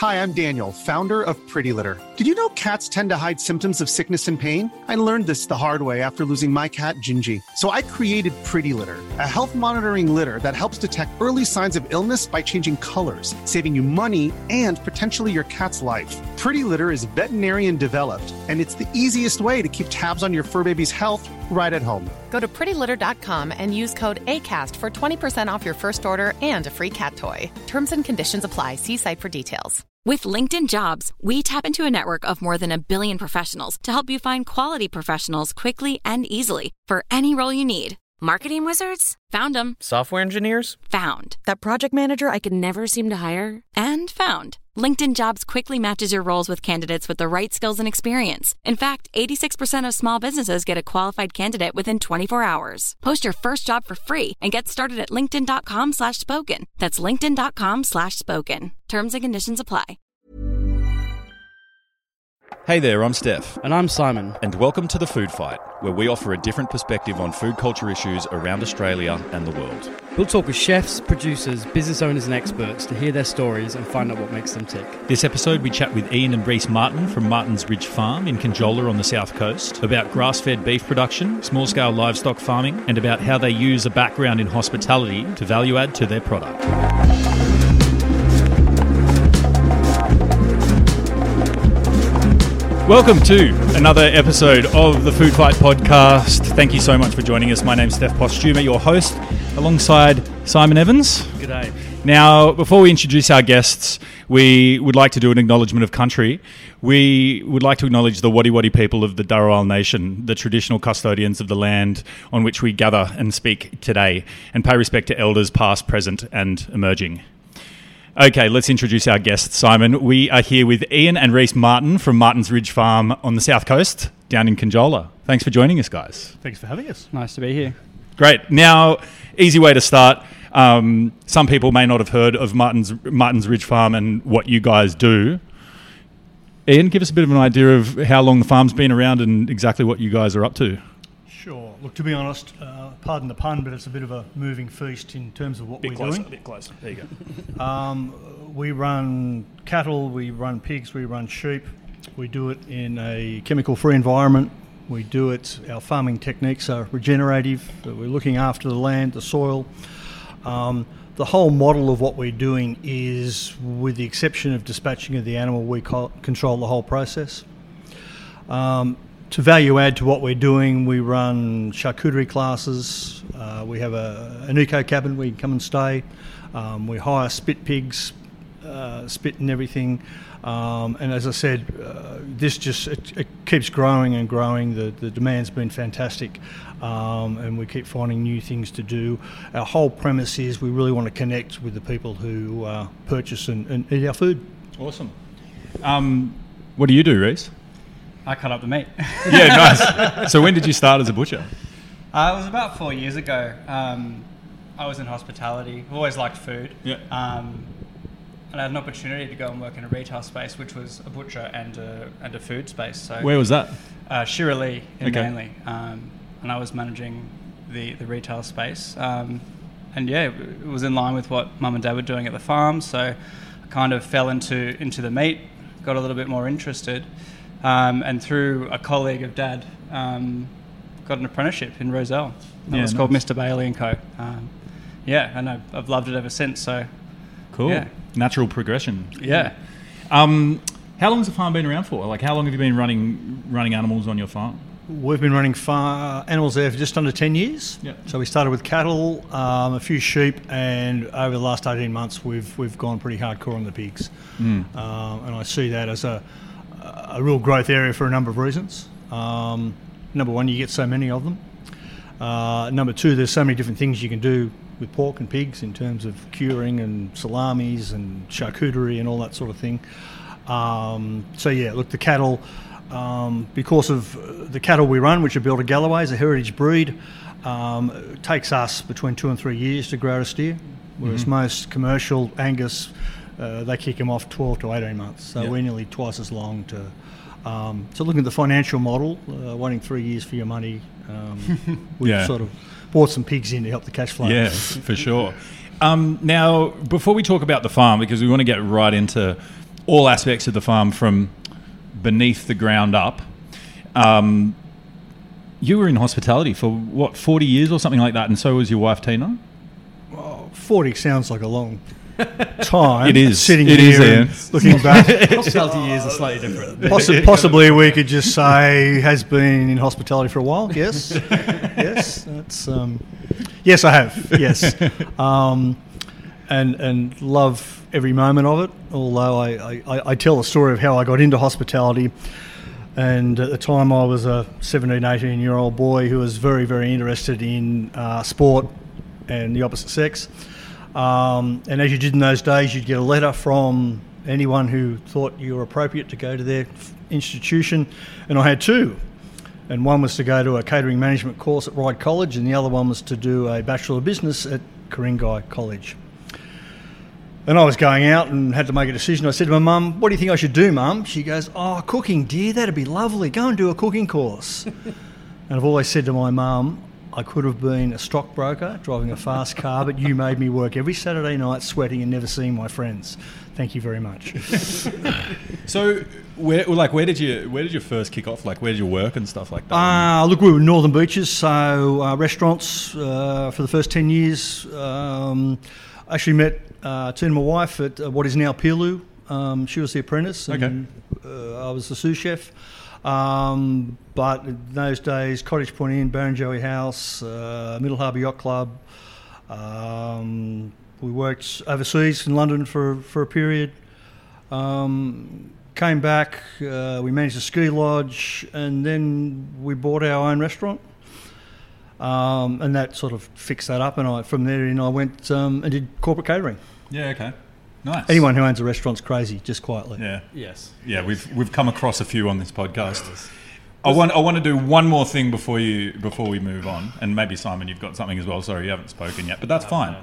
Hi, I'm Daniel, founder of Pretty Litter. Did you know cats tend to hide symptoms of sickness and pain? I learned this the hard way after losing my cat, Gingy. So I created Pretty Litter, a health monitoring litter that helps detect early signs of illness by changing colors, saving you money and potentially your cat's life. Pretty Litter is veterinarian developed, and it's the easiest way to keep tabs on your fur baby's health right at home. Go to prettylitter.com and use code ACAST for 20% off your first order and a free cat toy. Terms and conditions apply. See site for details. With LinkedIn Jobs, we tap into a network of more than 1 billion professionals to help you find quality professionals quickly and easily for any role you need. Marketing wizards? Found them. Software engineers? Found. That project manager I could never seem to hire? And found. LinkedIn Jobs quickly matches your roles with candidates with the right skills and experience. In fact, 86% of small businesses get a qualified candidate within 24 hours. Post your first job for free and get started at linkedin.com/spoken. That's linkedin.com/spoken. Terms and conditions apply. Hey there, I'm Steph. And I'm Simon. And welcome to The Food Fight, where we offer a different perspective on food culture issues around Australia and the world. We'll talk with chefs, producers, business owners and experts to hear their stories and find out what makes them tick. This episode we chat with Ian and Reese Martin from Martin's Ridge Farm in Conjola on the south coast about grass-fed beef production, small-scale livestock farming, and about how they use a background in hospitality to value add to their product. Welcome to another episode of the Food Fight podcast. Thank you so much for joining us. My name's Steph Postuma, your host, alongside Simon Evans. G'day. Now, before we introduce our guests, we would like to do an acknowledgement of country. We would like to acknowledge the Wadi Wadi people of the Darawal Nation, the traditional custodians of the land on which we gather and speak today, and pay respect to elders past, present and emerging. Okay, let's introduce our guests, Simon. We are here with Ian and Reese Martin from Martin's Ridge Farm on the south coast, down in Conjola. Thanks for joining us, guys. Thanks for having us. Nice to be here. Great. Now, easy way to start. Some people may not have heard of Martin's Ridge Farm and what you guys do. Ian, give us a bit of an idea of how long the farm's been around and exactly what you guys are up to. Sure. Look, to be honest, pardon the pun, but it's a bit of a moving feast in terms of what we're doing. A bit closer. There you go. We run cattle, we run pigs, we run sheep. We do it in a chemical-free environment. We do it, our farming techniques are regenerative. We're looking after the land, the soil. The whole model of what we're doing is, with the exception of dispatching of the animal, we control the whole process. To value add to what we're doing, we run charcuterie classes. We have an eco cabin where you can come and stay. We hire spit pigs, spit and everything. And as I said, this just it keeps growing and growing. The demand's been fantastic, and we keep finding new things to do. Our whole premise is we really want to connect with the people who purchase and eat our food. Awesome. What do you do, Reese? I cut up the meat. Yeah, nice. So when did you start as a butcher? It was about 4 years ago. I was in hospitality. I've always liked food. Yeah. And I had an opportunity to go and work in a retail space, which was a butcher and a food space. So where was that? Shirley in Manly. And I was managing the retail space. And yeah, it was in line with what Mum and Dad were doing at the farm. So I kind of fell into the meat, got a little bit more interested. And through a colleague of Dad, got an apprenticeship in Rozelle. It was called Mr. Bailey & Co. And I've loved it ever since. So cool. Yeah. Natural progression. Yeah. How long's the farm been around for? Like, how long have you been running animals on your farm? We've been running animals there for just under 10 years. Yeah. So we started with cattle, a few sheep, and over the last 18 months we've gone pretty hardcore on the pigs. And I see that as a real growth area for a number of reasons. Number one, you get so many of them. Number two, there's so many different things you can do with pork and pigs in terms of curing and salamis and charcuterie and all that sort of thing. The cattle, because of the cattle we run, which are built at Galloways, a heritage breed, it takes us between 2 and 3 years to grow a steer, whereas most commercial Angus, they kick them off 12 to 18 months. So we're nearly twice as long to... so looking at the financial model, waiting 3 years for your money, we've sort of bought some pigs in to help the cash flow. Yeah, for sure. Now, before we talk about the farm, because we want to get right into all aspects of the farm from beneath the ground up. You were in hospitality for, 40 years or something like that, and so was your wife, Tina? 40 sounds like a long time. It is. Sitting it here is, and looking back. Hospitality years are slightly different. Possibly we could just say has been in hospitality for a while. Yes. Yes. That's, yes, I have. Yes. And love every moment of it, although I tell the story of how I got into hospitality. And at the time I was a 17, 18-year-old boy who was very, very interested in sport and the opposite sex. And as you did in those days, you'd get a letter from anyone who thought you were appropriate to go to their institution. And I had two. And one was to go to a catering management course at Ryde College, and the other one was to do a Bachelor of Business at Ku-ring-gai College. And I was going out and had to make a decision. I said to my mum, "What do you think I should do, Mum?" She goes, "Oh, cooking, dear, that'd be lovely. Go and do a cooking course." And I've always said to my mum, I could have been a stockbroker driving a fast car, but you made me work every Saturday night sweating and never seeing my friends. Thank you very much. So, where did you first kick off? Like, where did you work and stuff like that? Look, we were in Northern Beaches, so restaurants for the first 10 years. Actually met Tina, my wife, at what is now Pilu. She was the apprentice, and I was the sous chef. But in those days, Cottage Point Inn, Barrenjoey House, Middle Harbour Yacht Club. We worked overseas in London for a period. Came back, we managed a ski lodge, and then we bought our own restaurant. And that sort of fixed that up, and from there I went and did corporate catering. Yeah, okay. Nice. Anyone who owns a restaurant's crazy, just quietly. Yeah. Yes. Yeah, we've come across a few on this podcast. I want to do one more thing before we move on, and maybe Simon, you've got something as well. Sorry, you haven't spoken yet, but that's fine.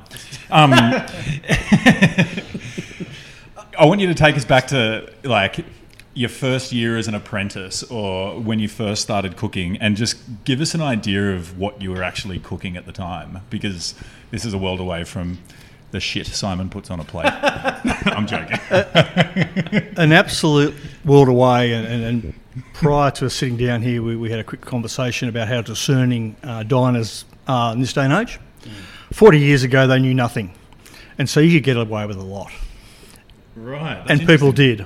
I want you to take us back to like your first year as an apprentice, or when you first started cooking, and just give us an idea of what you were actually cooking at the time, because this is a world away from the shit Simon puts on a plate. I'm joking. An absolute world away, and prior to us sitting down here, we had a quick conversation about how discerning diners are in this day and age. 40 years ago, they knew nothing, and so you could get away with a lot. Right. And people did.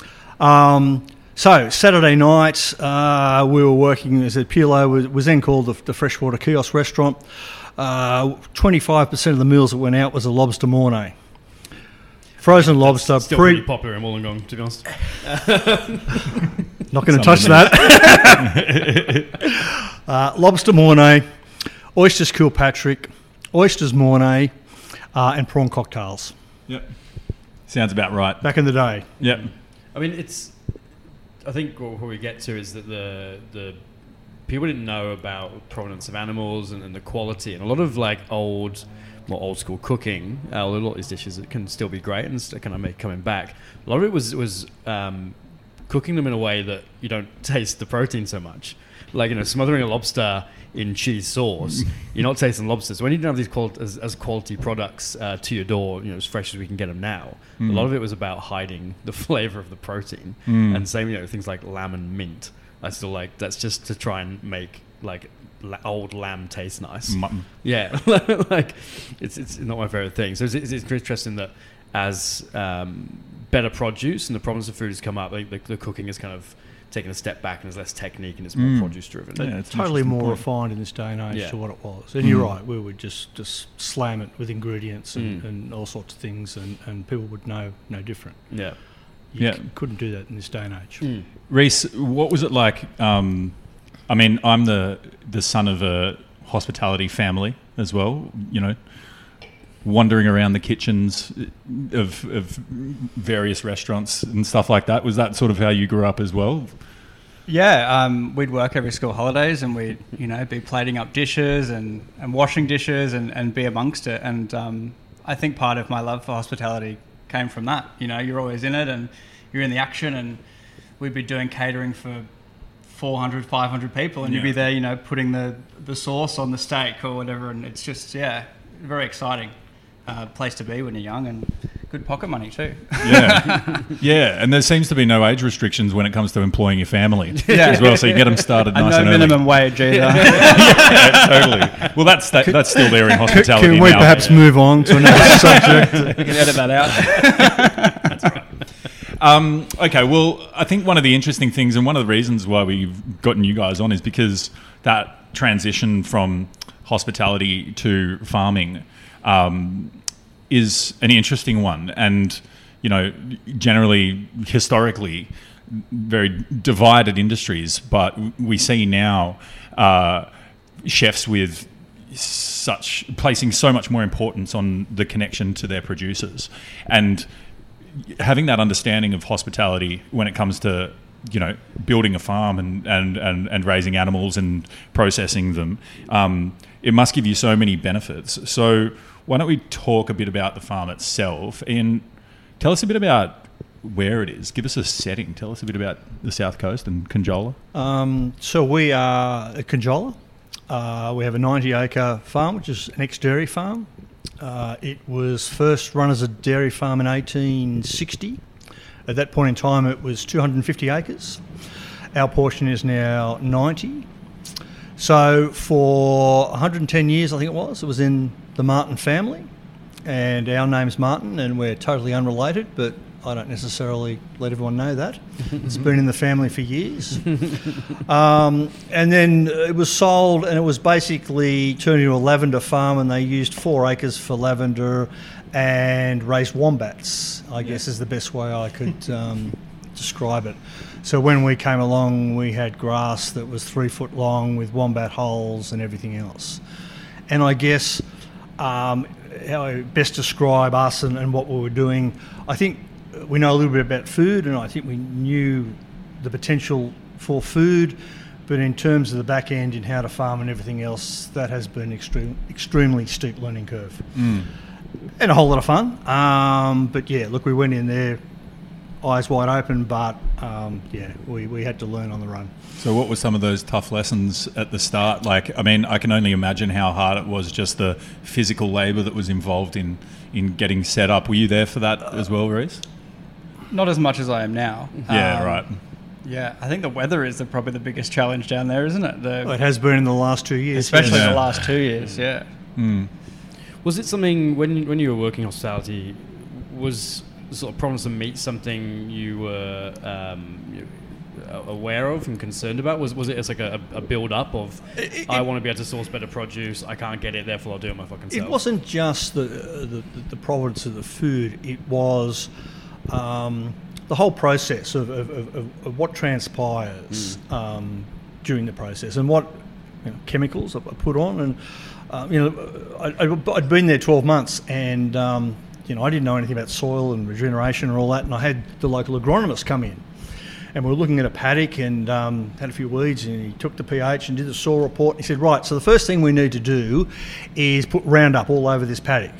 So Saturday night, we were working as a Pilo, was then called the Freshwater Kiosk Restaurant. 25% of the meals that went out was a lobster mornay. Frozen lobster. Still pretty popular in Wollongong, to be honest. Not going to touch that. Lobster mornay, oysters Kilpatrick, oysters mornay, and prawn cocktails. Yep. Sounds about right. Back in the day. Yep. I mean, I think what we get to is that the people didn't know about provenance of animals and the quality, and a lot of like more old school cooking. A lot of these dishes that can still be great and kind of coming back. A lot of it was cooking them in a way that you don't taste the protein so much. Like, smothering a lobster in cheese sauce, you're not tasting lobster. So when you don't have these as quality products to your door, as fresh as we can get them now, a lot of it was about hiding the flavour of the protein. And same, things like lamb and mint. I still like, that's just to try and make like old lamb taste nice. Mutton. Yeah, like it's not my favorite thing. So it's interesting that as better produce and the provenance of food has come up, like the cooking is kind of taken a step back and there's less technique and it's more produce driven. Yeah, it's totally more refined in this day and age to what it was. And you're right, we would just slam it with ingredients and all sorts of things, and people would know no different. Yeah. You couldn't do that in this day and age. Reese, what was it like? I mean, I'm the son of a hospitality family as well, wandering around the kitchens of various restaurants and stuff like that. Was that sort of how you grew up as well? Yeah, we'd work every school holidays, and we'd be plating up dishes and washing dishes and be amongst it. And I think part of my love for hospitality came from that. You're always in it and you're in the action, and we'd be doing catering for 400, 500 people, and you'd be there, putting the sauce on the steak or whatever, and it's just, very exciting place to be when you're young and good pocket money too. Yeah, yeah, and there seems to be no age restrictions when it comes to employing your family Yeah. as well. So you get them started nice no and early. minimum wage either. Yeah, totally. Well, that's still there in hospitality. Can we now. perhaps move on to another subject? You can edit that out. Okay, well, I think one of the interesting things and one of the reasons why we've gotten you guys on is because that transition from hospitality to farming is an interesting one, and generally historically very divided industries, but we see now chefs with placing so much more importance on the connection to their producers, and having that understanding of hospitality when it comes to building a farm and raising animals and processing them, it must give you so many benefits. So why don't we talk a bit about the farm itself, and tell us a bit about where it is. Give us a setting. Tell us a bit about the South Coast and Conjola. So we are at Conjola. We have a 90-acre farm, which is an ex-dairy farm. It was first run as a dairy farm in 1860. At that point in time, it was 250 acres. Our portion is now 90. So for 110 years, I think it was in the Martin family. And our name's Martin, and we're totally unrelated, but I don't necessarily let everyone know that. It's been in the family for years. And then it was sold, and it was basically turned into a lavender farm, and they used 4 acres for lavender and raised wombats, I guess is the best way I could describe it. So when we came along, we had grass that was 3 foot long with wombat holes and everything else. And I guess how I best describe us and what we were doing, I think we know a little bit about food, and I think we knew the potential for food, but in terms of the back end and how to farm and everything else, that has been extremely steep learning curve. And a whole lot of fun. But yeah, look, we went in there eyes wide open, but we had to learn on the run. So what were some of those tough lessons at the start? Like, I mean, I can only imagine how hard it was, just the physical labour that was involved in getting set up. Were you there for that as well, Reece? Not as much as I am now. Yeah, right. Yeah, I think the weather is probably the biggest challenge down there, isn't it? It has been in the last 2 years. Especially the last 2 years, yeah. Was it something, when you were working hospitality, was sort of problems to meet something you were aware of and concerned about? Was it as like a build-up of, I want to be able to source better produce, I can't get it, therefore I'll do it my fucking self? It wasn't just the provenance of the food, it was the whole process of what transpires during the process and what chemicals are put on. And I'd been there 12 months, and I didn't know anything about soil and regeneration and all that, and I had the local agronomist come in, and we were looking at a paddock and had a few weeds, and he took the pH and did the soil report, and he said, right, so the first thing we need to do is put Roundup all over this paddock.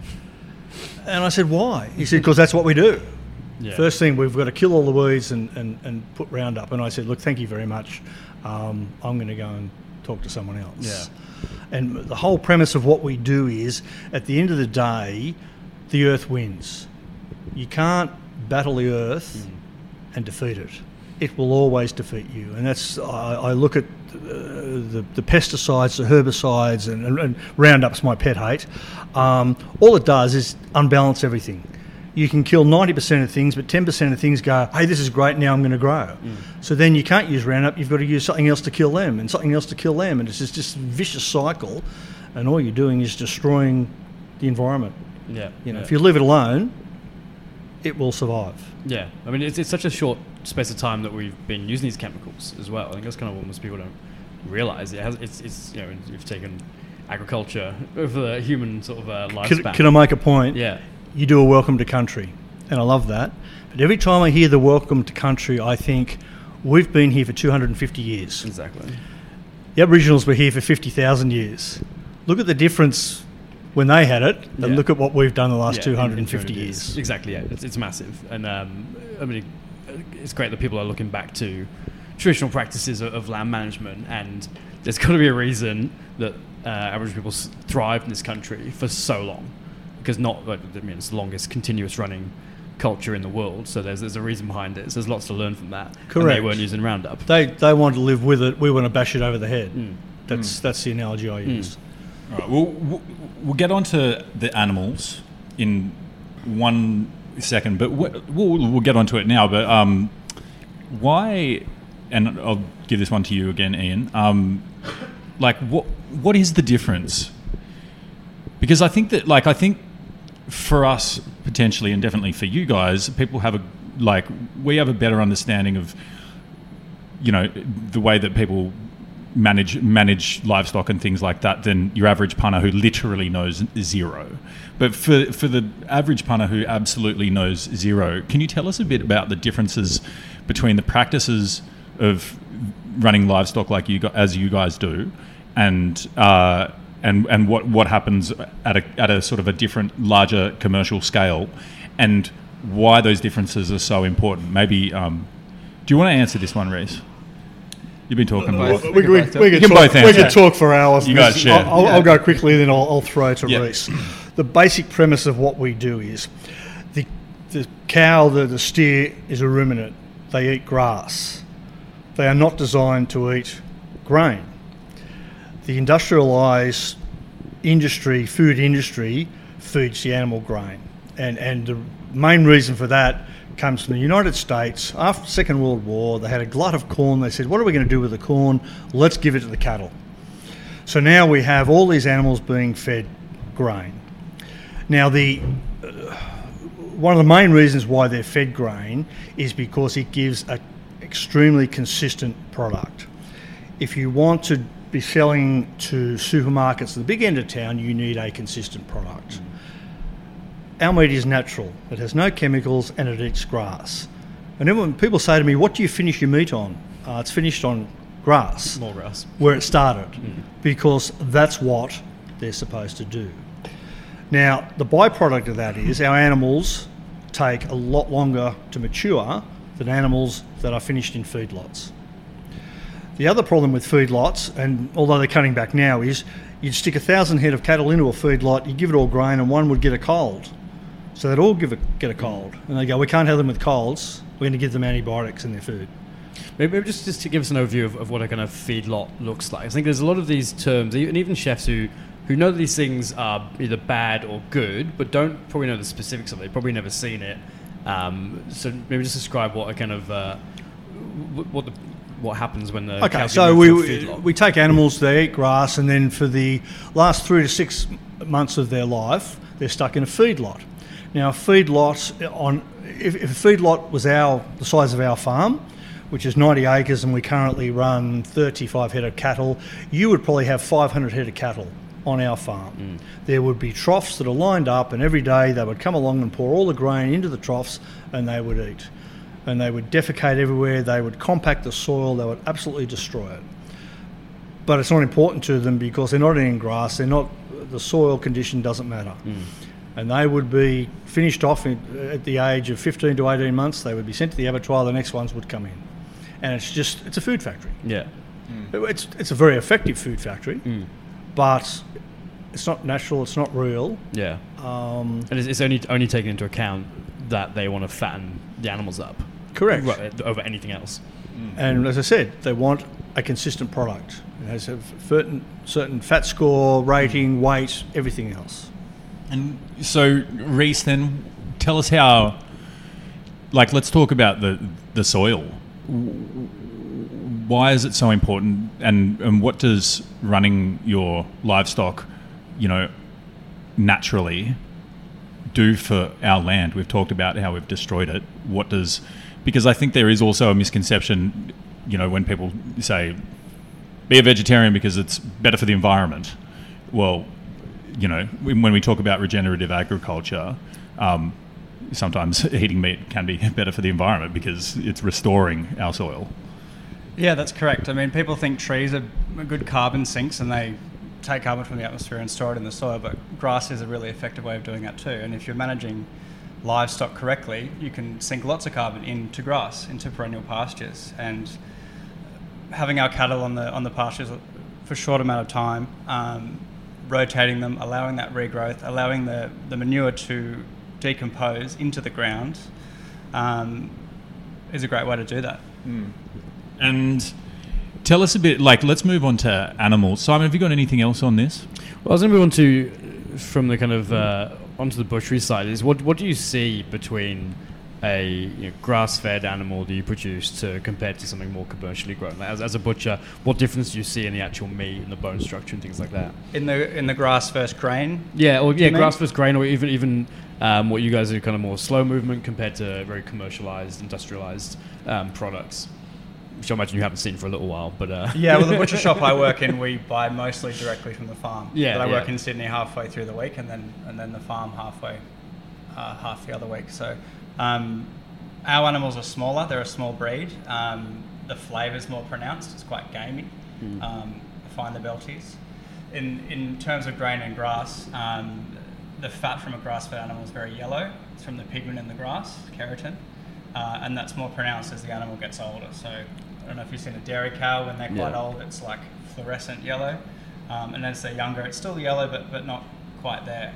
And I said, why? He said, because that's what we do. Yeah. First thing, we've got to kill all the weeds and put Roundup. And I said, look, thank you very much. I'm going to go and talk to someone else. Yeah. And the whole premise of what we do is, at the end of the day, the earth wins. You can't battle the earth and defeat it. It will always defeat you. And that's, I look at the pesticides, the herbicides, and Roundup's my pet hate. All it does is unbalance everything. You can kill 90% of things, but 10% of things go, hey, this is great, now I'm going to grow. So then you can't use Roundup, you've got to use something else to kill them, and something else to kill them, and it's just this vicious cycle, and all you're doing is destroying the environment. Yeah. If you leave it alone, it will survive. Yeah. I mean, it's such a short space of time that we've been using these chemicals as well. I think that's kind of what most people don't realise. It's you've taken agriculture over the human sort of lifespan. Can I make a point? Yeah. You do a welcome to country, and I love that. But every time I hear the welcome to country, I think we've been here for 250 years. Exactly. The Aboriginals were here for 50,000 years. Look at the difference when they had it, and look at what we've done the last 250 years. Exactly, yeah. It's massive. And I mean, it's great that people are looking back to traditional practices of land management, and there's got to be a reason that Aboriginal people thrived in this country for so long. because it's the longest continuous running culture in the world, so there's a reason behind it. So there's lots to learn from that. Correct. And they weren't using Roundup. They want to live with it. We want to bash it over the head. That's the analogy I use. All right, we'll get on to the animals in 1 second, but we'll get onto it now. But why? And I'll give this one to you again, Ian. What is the difference? Because I think for us potentially, and definitely for you guys, people have we have a better understanding of, the way that people manage livestock and things like that than your average punter who literally knows zero. But for the average punter who absolutely knows zero, can you tell us a bit about the differences between the practices of running livestock as you guys do, and what happens at a sort of a different, larger commercial scale, and why those differences are so important? Maybe, do you want to answer this one, Reece? You've been talking a lot. We could talk for hours. You guys share. I'll go quickly, then I'll throw to Reece. The basic premise of what we do is the cow, the steer, is a ruminant. They eat grass. They are not designed to eat grain. The industrialised industry, food industry, feeds the animal grain. And the main reason for that comes from the United States. After the Second World War, they had a glut of corn. They said, what are we going to do with the corn? Let's give it to the cattle. So now we have all these animals being fed grain. Now, one of the main reasons why they're fed grain is because it gives an extremely consistent product. If you want to be selling to supermarkets at the big end of town, you need a consistent product. Our meat is natural. It has no chemicals and it eats grass. And then when people say to me, what do you finish your meat on? It's finished on grass. More grass. Where it started. Because that's what they're supposed to do. Now, the byproduct of that is our animals take a lot longer to mature than animals that are finished in feedlots. The other problem with feedlots, and although they're cutting back now, is you'd stick 1,000 head of cattle into a feedlot, you give it all grain, and one would get a cold. So they'd all get a cold. And they go, we can't have them with colds, we're going to give them antibiotics in their food. Maybe just to give us an overview of what a kind of feedlot looks like. I think there's a lot of these terms, and even chefs who know that these things are either bad or good, but don't probably know the specifics of it. They've probably never seen it. So maybe just describe what a kind of what happens when the okay. So we take animals, they eat grass, and then for the last 3 to 6 months of their life, they're stuck in a feedlot. Now, if a feedlot was the size of our farm, which is 90 acres, and we currently run 35 head of cattle, you would probably have 500 head of cattle on our farm. There would be troughs that are lined up, and every day they would come along and pour all the grain into the troughs, and they would eat. And they would defecate everywhere, they would compact the soil, they would absolutely destroy it. But it's not important to them because they're not eating grass, the soil condition doesn't matter. And they would be finished off at the age of 15 to 18 months, they would be sent to the abattoir, the next ones would come in. And it's a food factory. Yeah. It's a very effective food factory, but it's not natural, it's not real. Yeah. And it's only taken into account that they want to fatten the animals up. Correct. Right, over anything else. And as I said, they want a consistent product. It has a certain fat score, rating, weight, everything else. And so, Reece, then tell us how, let's talk about the soil. Why is it so important, and what does running your livestock, naturally do for our land? We've talked about how we've destroyed it. Because I think there is also a misconception, when people say, be a vegetarian because it's better for the environment. Well, when we talk about regenerative agriculture, sometimes eating meat can be better for the environment because it's restoring our soil. Yeah, that's correct. I mean, people think trees are good carbon sinks and they take carbon from the atmosphere and store it in the soil, but grass is a really effective way of doing that too. And if you're managing livestock correctly, you can sink lots of carbon into grass, into perennial pastures. And having our cattle on the pastures for a short amount of time rotating them, allowing that regrowth, allowing the manure to decompose into the ground, is a great way to do that. And tell us a bit, let's move on to animals. Simon, have you got anything else on this? Well, I was going to move on to, from the kind of, onto the butchery side, is what do you see between a grass-fed animal that you produce compared to something more commercially grown? As a butcher, what difference do you see in the actual meat and the bone structure and things like that? In the grass versus grain? Grass versus grain, or even what you guys are kind of more slow movement compared to very commercialized, industrialized products, which I imagine you haven't seen for a little while. But the butcher shop I work in, we buy mostly directly from the farm. But I work in Sydney halfway through the week, and then the farm half the other week. So our animals are smaller. They're a small breed. The flavour's more pronounced. It's quite gamey. Find the Belties. In terms of grain and grass, the fat from a grass-fed animal is very yellow. It's from the pigment in the grass, keratin, and that's more pronounced as the animal gets older. So I don't know if you've seen a dairy cow when they're quite old. It's like fluorescent yellow, and as they're younger, it's still yellow, but not quite there.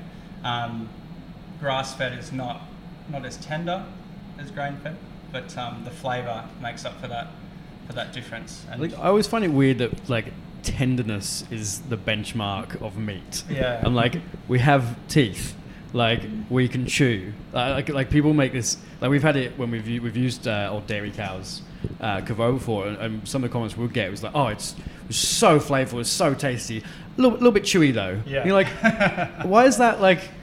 Grass-fed is not as tender as grain-fed, but the flavour makes up for that difference. And I always find it weird that tenderness is the benchmark of meat. Yeah. And we have teeth, we can chew. People make this, we've had it when we've used old dairy cows, Cavo before, and some of the comments we'll get was it's so flavorful, it's so tasty, a little bit chewy though. Yeah. You're like, why is that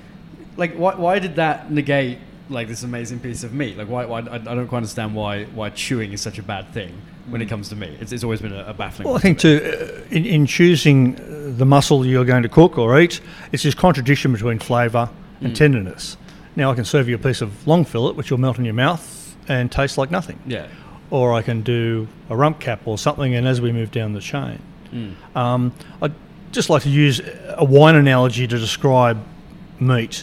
why did that negate this amazing piece of meat? Why I don't quite understand why chewing is such a bad thing when it comes to meat. It's always been a baffling. Well, I think in choosing the muscle you're going to cook or eat, it's this contradiction between flavour and tenderness. Now I can serve you a piece of long fillet which will melt in your mouth and taste like nothing. Yeah. Or I can do a rump cap or something, and as we move down the chain. I'd just like to use a wine analogy to describe meat.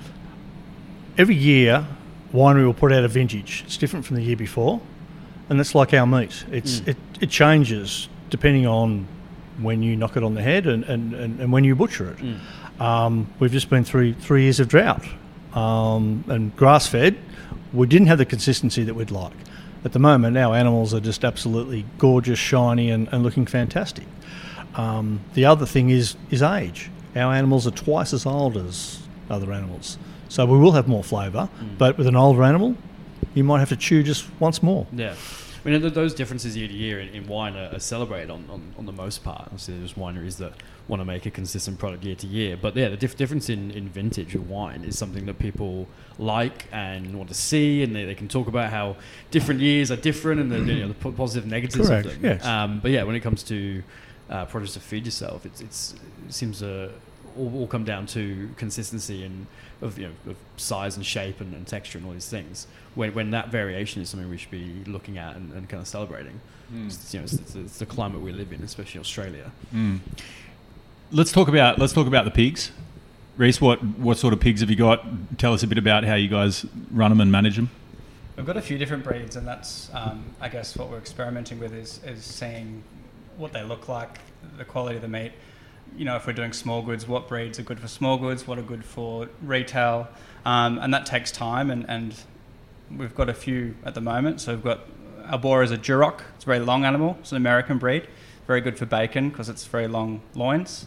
Every year, winery will put out a vintage. It's different from the year before, and that's like our meat. It changes depending on when you knock it on the head and when you butcher it. We've just been through 3 years of drought, and grass-fed, we didn't have the consistency that we'd like. At the moment, our animals are just absolutely gorgeous, shiny, and looking fantastic. The other thing is age. Our animals are twice as old as other animals. So we will have more flavour, but with an older animal, you might have to chew just once more. Yeah. I mean, those differences year to year in wine are celebrated on the most part. Obviously, there's wineries that want to make a consistent product year to year. But yeah, the difference in vintage of wine is something that people like and want to see, and they can talk about how different years are different and the positive and negatives Correct, of them. yes. But yeah, when it comes to produce to feed yourself, it seems to all come down to consistency and of size and shape and texture and all these things. When that variation is something we should be looking at and kind of celebrating. It's the climate we live in, especially Australia. Let's talk about the pigs. Reece, what sort of pigs have you got? Tell us a bit about how you guys run them and manage them. We've got a few different breeds, and that's I guess what we're experimenting with is seeing what they look like, the quality of the meat. If we're doing small goods, what breeds are good for small goods, what are good for retail, and that takes time, and we've got a few at the moment. So we've got our boar is a Duroc. It's a very long animal. It's an American breed, very good for bacon because it's very long loins.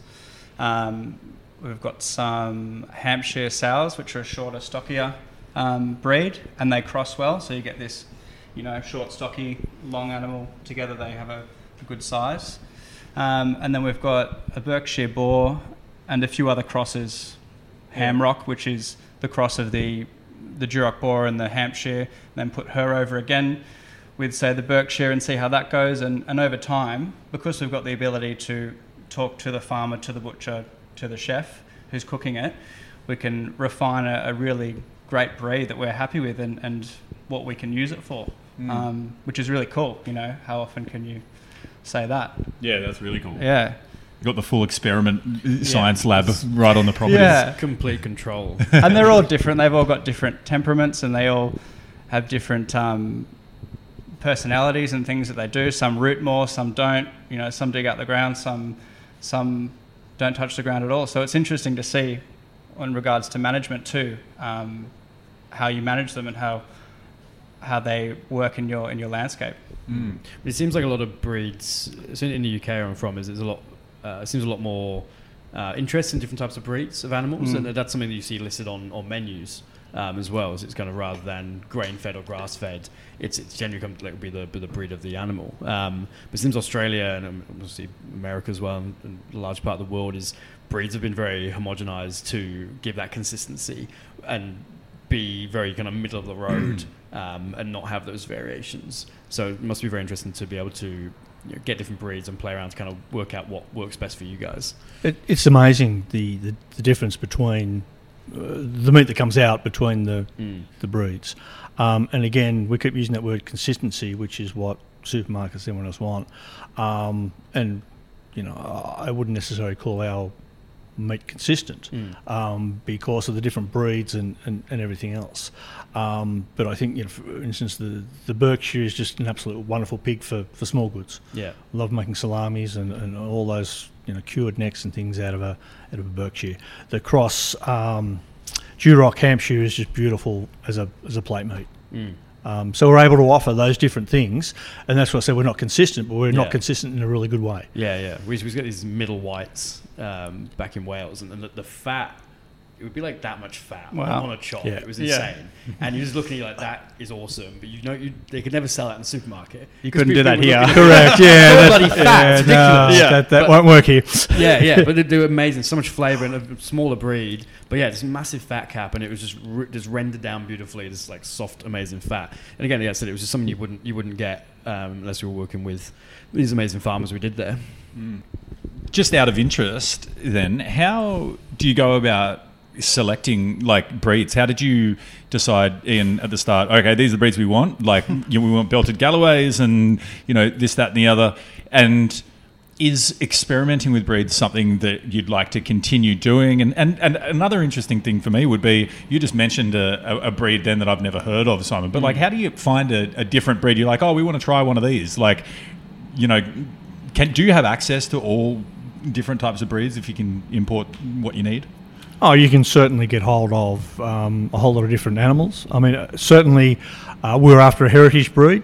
We've got some Hampshire sows, which are a shorter, stockier breed, and they cross well. So you get this, short, stocky, long animal together. They have a good size. And then we've got a Berkshire boar and a few other crosses. Hamrock, which is the cross of the Duroc boar and the Hampshire, and then put her over again with, say, the Berkshire and see how that goes. And over time, because we've got the ability to talk to the farmer, to the butcher, to the chef who's cooking it, we can refine a really great breed that we're happy with and what we can use it for, which is really cool. How often can you say that? Yeah, that's really cool. Yeah. You've got the full experiment science lab right on the properties. Yeah. Complete control. And they're all different. They've all got different temperaments, and they all have different personalities and things that they do. Some root more, some don't. Some dig out the ground, some don't touch the ground at all. So it's interesting to see, in regards to management too, how you manage them and how they work in your landscape. It seems like a lot of breeds, so in the UK where I'm from, is there's a lot. It seems a lot more interest in different types of breeds of animals, and that's something that you see listed on menus as well. So it's kind of, rather than grain-fed or grass-fed, it's generally come to like be the breed of the animal. But it seems Australia and obviously America as well, and a large part of the world, is breeds have been very homogenized to give that consistency and be very kind of middle of the road and not have those variations. So it must be very interesting to be able to get different breeds and play around to kind of work out what works best for you guys. It's amazing the difference between the meat that comes out between the breeds. And again, we keep using that word consistency, which is what supermarkets and everyone else want. And, I wouldn't necessarily call our meat consistent because of the different breeds and everything else. But I think, for instance, the Berkshire is just an absolute wonderful pig for small goods. Yeah, love making salamis and all those cured necks and things out of a Berkshire. The cross Duroc Hampshire is just beautiful as a plate meat. So we're able to offer those different things, and that's what I said, we're not consistent, but we're not consistent in a really good way. Yeah. We've got these middle whites back in Wales, and the fat, it would be like that much fat on a chop. Yeah. It was insane. And you're just looking at it like, that is awesome, but they could never sell that in the supermarket. You couldn't do that here. Correct, yeah. Bloody fat, it's ridiculous. That won't work here. Yeah, but they're amazing. So much flavour and a smaller breed. But yeah, this massive fat cap, and it was just rendered down beautifully. This like soft, amazing fat. And again, I said it was just something you wouldn't get unless you were working with these amazing farmers we did there. Just out of interest, then, how do you go about selecting like breeds? How did you decide, Ian, at the start, okay, these are the breeds we want, like we want belted Galloways and this, that and the other? And is experimenting with breeds something that you'd like to continue doing? And another interesting thing for me would be, you just mentioned a breed then that I've never heard of, Simon, but like, how do you find a different breed? You're like, oh, we want to try one of these. Like, do you have access to all different types of breeds if you can import what you need? Oh, you can certainly get hold of a whole lot of different animals. I mean, certainly we're after a heritage breed.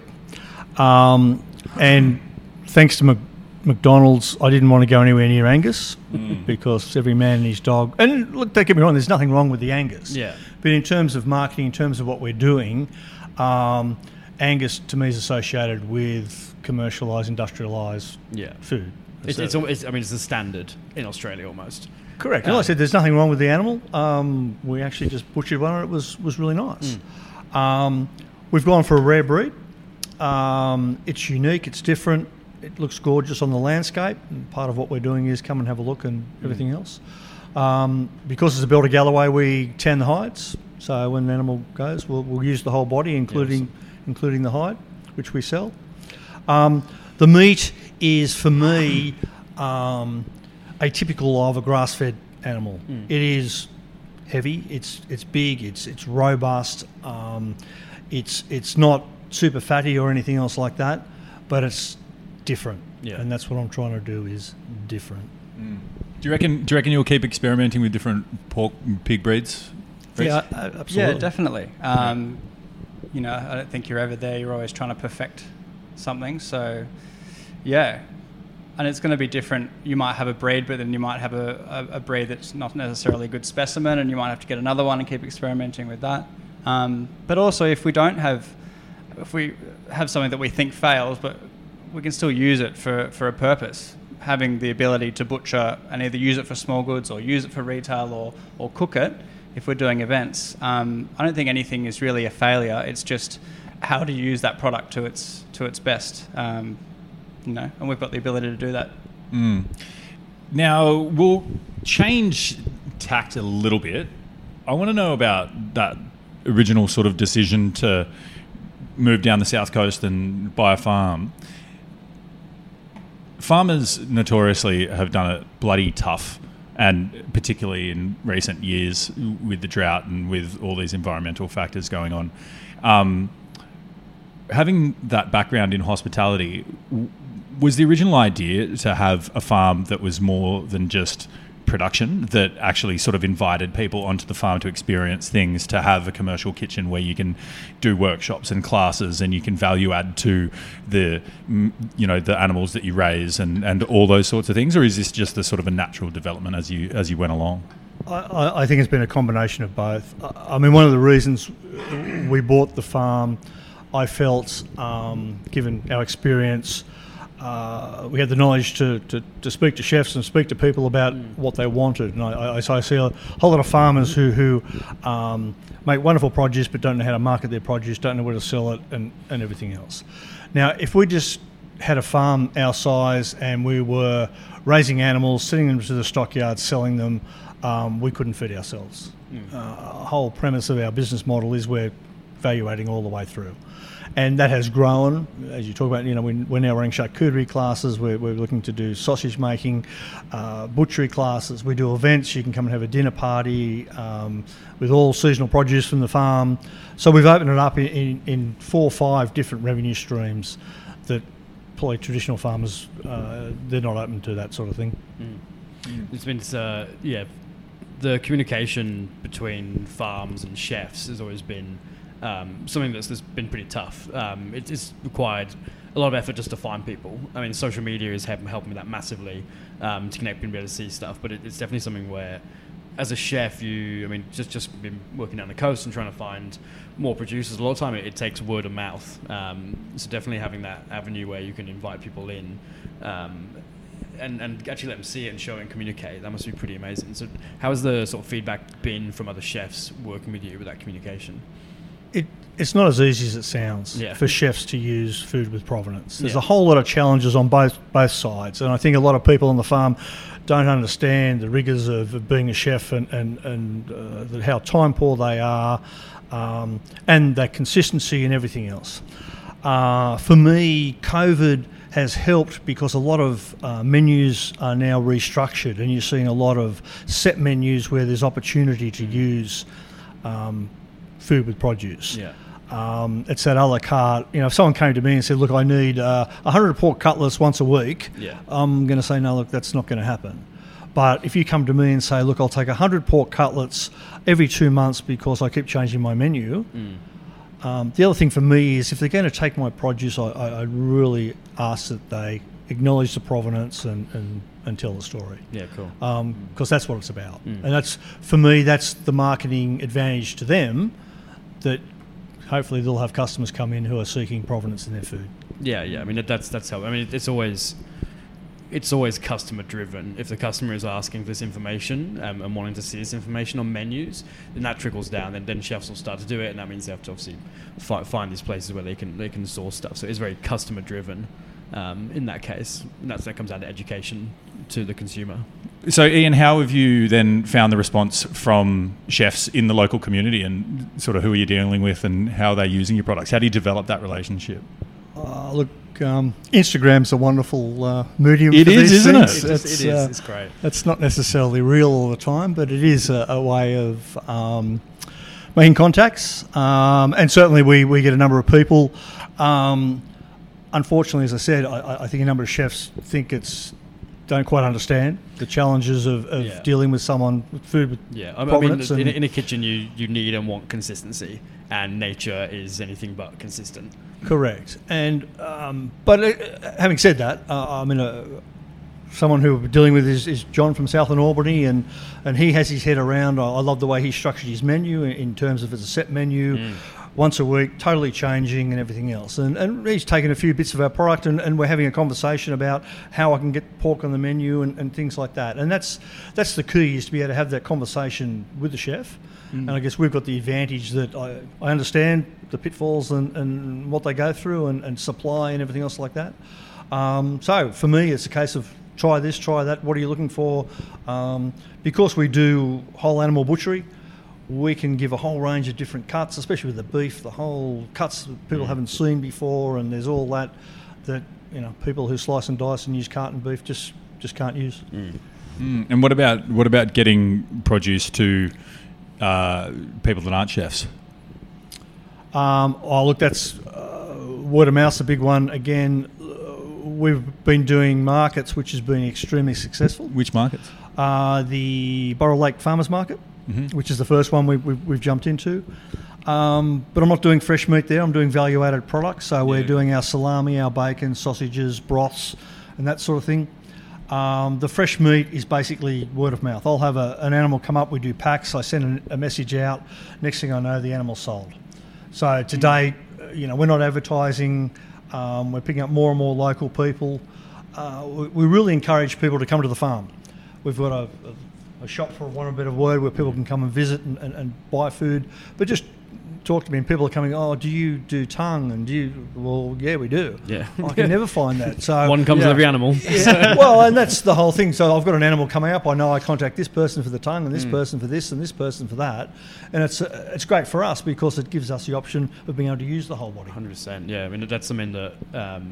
And thanks to McDonald's, I didn't want to go anywhere near Angus because every man and his dog... And look, don't get me wrong, there's nothing wrong with the Angus. Yeah. But in terms of marketing, in terms of what we're doing, Angus to me is associated with commercialised, industrialised food. It's the standard in Australia almost. Correct. Like I said, there's nothing wrong with the animal. We actually just butchered one and it was really nice. We've gone for a rare breed. It's unique, it's different, it looks gorgeous on the landscape, and part of what we're doing is come and have a look and everything else. Because it's a belted Galloway, we tan the hides, so when an animal goes, we'll use the whole body, including the hide, which we sell. The meat is, for me, atypical of a grass-fed animal. It is heavy, it's big, it's robust, it's not super fatty or anything else like that, but it's different. And that's what I'm trying to do, is different. Do you reckon you'll keep experimenting with different pork and pig breeds? Yeah, absolutely. Yeah, definitely. I don't think you're ever there. You're always trying to perfect something. So, yeah. And it's going to be different. You might have a breed, but then you might have a breed that's not necessarily a good specimen, and you might have to get another one and keep experimenting with that. But also, if we have something that we think fails, but we can still use it for a purpose, having the ability to butcher and either use it for small goods or use it for retail or cook it if we're doing events. I don't think anything is really a failure. It's just how to use that product to its best. And we've got the ability to do that. Now, we'll change tact a little bit. I want to know about that original sort of decision to move down the south coast and buy a farm. Farmers notoriously have done it bloody tough, and particularly in recent years with the drought and with all these environmental factors going on. Having that background in hospitality, was the original idea to have a farm that was more than just production, that actually sort of invited people onto the farm to experience things, to have a commercial kitchen where you can do workshops and classes and you can value add to the animals that you raise and all those sorts of things? Or is this just a sort of a natural development as you went along? I think it's been a combination of both. I mean, one of the reasons we bought the farm, I felt, given our experience, we had the knowledge to speak to chefs and speak to people about what they wanted. And I see a whole lot of farmers who make wonderful produce but don't know how to market their produce, don't know where to sell it and everything else. Now, if we just had a farm our size and we were raising animals, sending them to the stockyard, selling them, we couldn't feed ourselves. The whole premise of our business model is we're value adding all the way through. And that has grown, as you talk about. We're now running charcuterie classes. We're looking to do sausage making, butchery classes. We do events. You can come and have a dinner party with all seasonal produce from the farm. So we've opened it up in 4 or 5 different revenue streams that probably traditional farmers, they're not open to that sort of thing. It's been, the communication between farms and chefs has always been something that's been pretty tough. It's required a lot of effort just to find people. I mean, social media is helping with that massively, to connect people and be able to see stuff. But it's definitely something where, as a chef, just been working down the coast and trying to find more producers. A lot of time it takes word of mouth. So definitely having that avenue where you can invite people in, and actually let them see it and show and communicate. That must be pretty amazing. So how has the sort of feedback been from other chefs working with you with that communication? It's not as easy as it sounds for chefs to use food with provenance. There's a whole lot of challenges on both sides, and I think a lot of people on the farm don't understand the rigours of being a chef and how time poor they are, and that consistency and everything else. For me, COVID has helped because a lot of menus are now restructured, and you're seeing a lot of set menus where there's opportunity to use food with produce. It's that a la carte. If someone came to me and said, look, I need 100 pork cutlets once a week, I'm going to say, no, look, that's not going to happen. But if you come to me and say, look, I'll take 100 pork cutlets every 2 months because I keep changing my menu, the other thing for me is if they're going to take my produce, I really ask that they acknowledge the provenance and tell the story. Yeah, cool. Because that's what it's about. And that's, for me, that's the marketing advantage to them, that hopefully they'll have customers come in who are seeking provenance in their food. Yeah. I mean, that's how. I mean, it's always customer driven. If the customer is asking for this information and wanting to see this information on menus, then that trickles down. Then chefs will start to do it, and that means they have to obviously find these places where they can source stuff. So it's very customer driven in that case. And that comes down to education to the consumer. So, Ian, how have you then found the response from chefs in the local community, and sort of who are you dealing with and how are they using your products? How do you develop that relationship? Look, Instagram's a wonderful medium. It is, isn't it? It is. It's great. It's not necessarily real all the time, but it is a way of making contacts. And certainly we get a number of people. Unfortunately, as I said, I think a number of chefs don't quite understand the challenges of dealing with someone with food with provenance. I mean, in a kitchen you need and want consistency, and nature is anything but consistent. Correct. And but having said that, someone who we're dealing with is John from Southern Albany, and he has his head around. I love the way he structured his menu in terms of it's a set menu. Once a week, totally changing and everything else. And he's taken a few bits of our product and we're having a conversation about how I can get pork on the menu and things like that. And that's the key, is to be able to have that conversation with the chef. And I guess we've got the advantage that I understand the pitfalls and what they go through and supply and everything else like that. So for me, it's a case of try this, try that. What are you looking for? Because we do whole animal butchery, we can give a whole range of different cuts, especially with the beef, the whole cuts that people haven't seen before, and there's all that people who slice and dice and use carton beef just can't use. And what about getting produce to people that aren't chefs? Look, that's word of mouth's a big one. Again, we've been doing markets, which has been extremely successful. Which markets? The Boral Lake Farmers Market, which is the first one we've jumped into. But I'm not doing fresh meat there. I'm doing value-added products. So we're doing our salami, our bacon, sausages, broths, and that sort of thing. The fresh meat is basically word of mouth. I'll have an animal come up, we do packs, I send a message out, next thing I know, the animal's sold. So today, we're not advertising, we're picking up more and more local people. We really encourage people to come to the farm. We've got a shop, for want of a better word, where people can come and visit and buy food, but just talk to me, and people are coming, oh, do you do tongue? And do you? Well, yeah, we do. Yeah. I can never find that. So one comes with every animal. Yeah. Well, and that's the whole thing. So I've got an animal coming up. I know I contact this person for the tongue and this person for this and this person for that. And it's great for us because it gives us the option of being able to use the whole body. 100%. Yeah, I mean, that's something that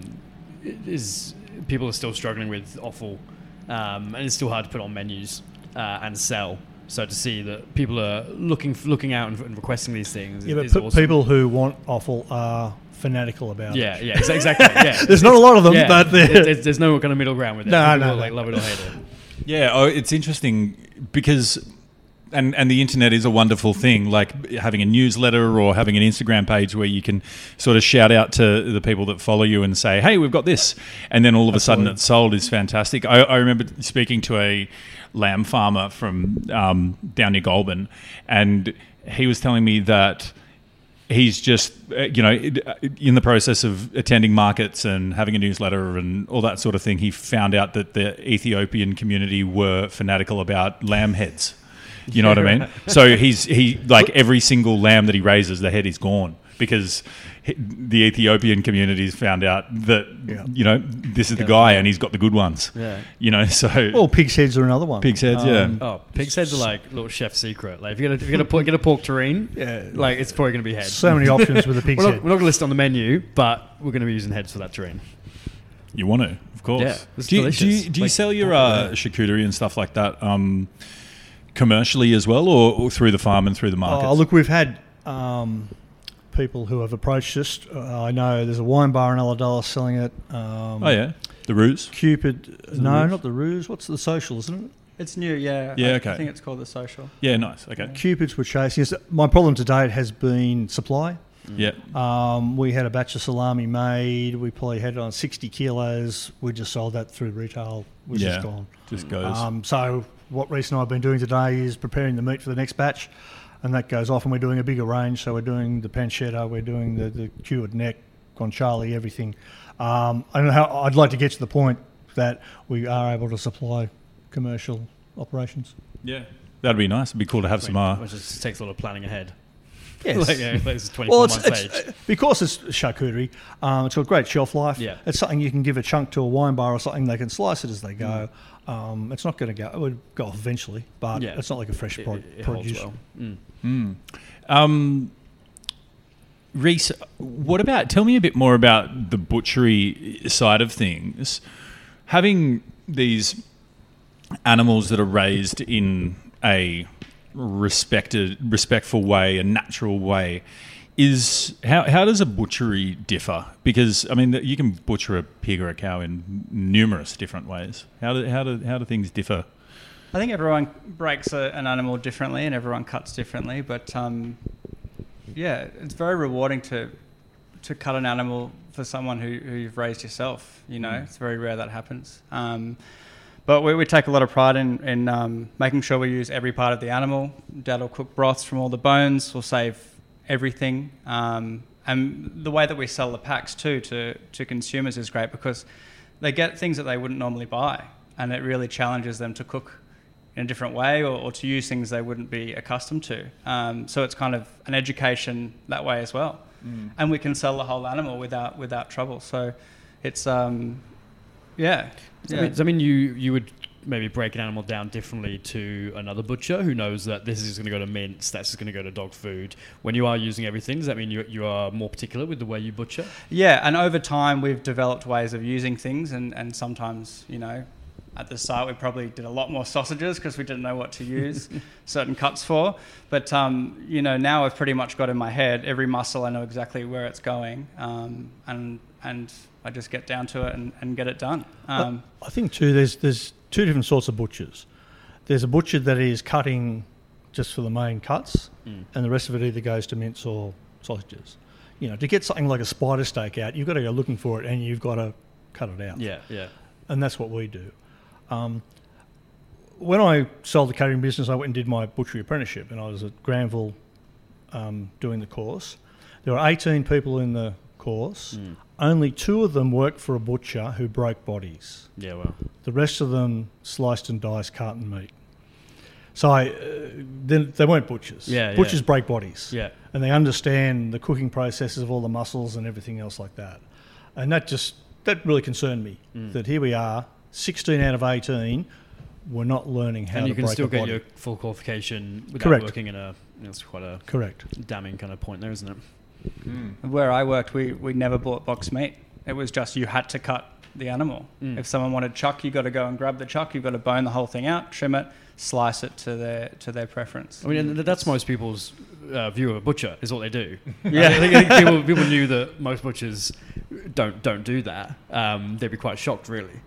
is people are still struggling with offal, and it's still hard to put on menus and sell. So to see that people are looking out and requesting these things is awesome. People who want offal are fanatical about it. Yeah, exactly. Yeah. There's not a lot of them, but there's no kind of middle ground with it. No. Love it or hate it. Yeah, it's interesting because, and the internet is a wonderful thing, like having a newsletter or having an Instagram page where you can sort of shout out to the people that follow you and say, hey, we've got this. And then all of a sudden it's sold is fantastic. I remember speaking to a lamb farmer from down near Goulburn, and he was telling me that he's just, in the process of attending markets and having a newsletter and all that sort of thing, he found out that the Ethiopian community were fanatical about lamb heads. You know what I mean? So he like every single lamb that he raises, the head is gone because the Ethiopian community's found out that this is the guy and he's got the good ones. Yeah. So well, pig's heads are another one. Pig's heads, pig's heads are like little chef secret. Like if you're gonna get a pork terrine, like it's probably gonna be head. So many options with a pig's head. We're not gonna list it on the menu, but we're gonna be using heads for that terrine. You want to, of course. Yeah, it's delicious. Do you sell your charcuterie and stuff like that commercially as well, or through the farm and through the markets? Oh, look, we've had people who have approached us. I know there's a wine bar in Ulladulla selling it. The Ruse? Cupid. No, not the Ruse. What's the Social, isn't it? It's new, yeah. Yeah, okay. I think it's called the Social. Yeah, nice. Okay. Cupids were chasing us. My problem to date has been supply. Yeah. We had a batch of salami made. We probably had it on 60 kilos. We just sold that through retail, which is gone. Just goes. So what Reese and I have been doing today is preparing the meat for the next batch, and that goes off, and we're doing a bigger range. So we're doing the pancetta, we're doing the cured neck, guanciale, everything. I don't know how I'd like to get to the point that we are able to supply commercial operations. Yeah, that'd be nice. It'd be cool to have some. It just takes a lot of planning ahead. Yes. It's 24 months age. Because it's charcuterie, it's got great shelf life. Yeah. It's something you can give a chunk to a wine bar or something. They can slice it as they go. It's not going to go. It would go off eventually, but it's not like a fresh produce. Well. Reese, tell me a bit more about the butchery side of things. Having these animals that are raised in a respectful way, a natural way, is how does a butchery differ? Because I mean, you can butcher a pig or a cow in numerous different ways. How do things differ? I think everyone breaks an animal differently and everyone cuts differently, but it's very rewarding to cut an animal for someone who you've raised yourself. It's very rare that happens. But we take a lot of pride in making sure we use every part of the animal. Dad will cook broths from all the bones. We'll save everything. And the way that we sell the packs too to consumers is great because they get things that they wouldn't normally buy, and it really challenges them to cook in a different way or to use things they wouldn't be accustomed to. So it's kind of an education that way as well. And we can sell the whole animal without trouble. So it's I mean, you would maybe break an animal down differently to another butcher who knows that this is going to go to mince, that's going to go to dog food. When you are using everything, does that mean you are more particular with the way you butcher? Yeah, and over time we've developed ways of using things, and sometimes, at the start we probably did a lot more sausages because we didn't know what to use certain cuts for. But, now I've pretty much got in my head every muscle, I know exactly where it's going. And and I just get down to it and get it done. I think too, there's two different sorts of butchers. There's a butcher that is cutting just for the main cuts, and the rest of it either goes to mince or sausages. You know, to get something like a spider steak out, you've got to go looking for it, and you've got to cut it out. Yeah. And that's what we do. When I sold the catering business, I went and did my butchery apprenticeship, and I was at Granville doing the course. There were 18 people in the course. Only 2 of them worked for a butcher who broke bodies. Yeah, well. The rest of them sliced and diced carton meat. So they weren't butchers. Butchers break bodies. Yeah. And they understand the cooking processes of all the muscles and everything else like that. And that really concerned me, that here we are, 16 out of 18, we're not learning how to break a body. And you can still get your full qualification without working in a... It's quite a damning kind of point there, isn't it? Where I worked, we never bought boxed meat. It was just you had to cut the animal. If someone wanted chuck, you got to go and grab the chuck. You've got to bone the whole thing out, trim it, slice it to their preference. I mean, that's most people's view of a butcher, is what they do. Yeah, I think people knew that most butchers don't do that. They'd be quite shocked, really.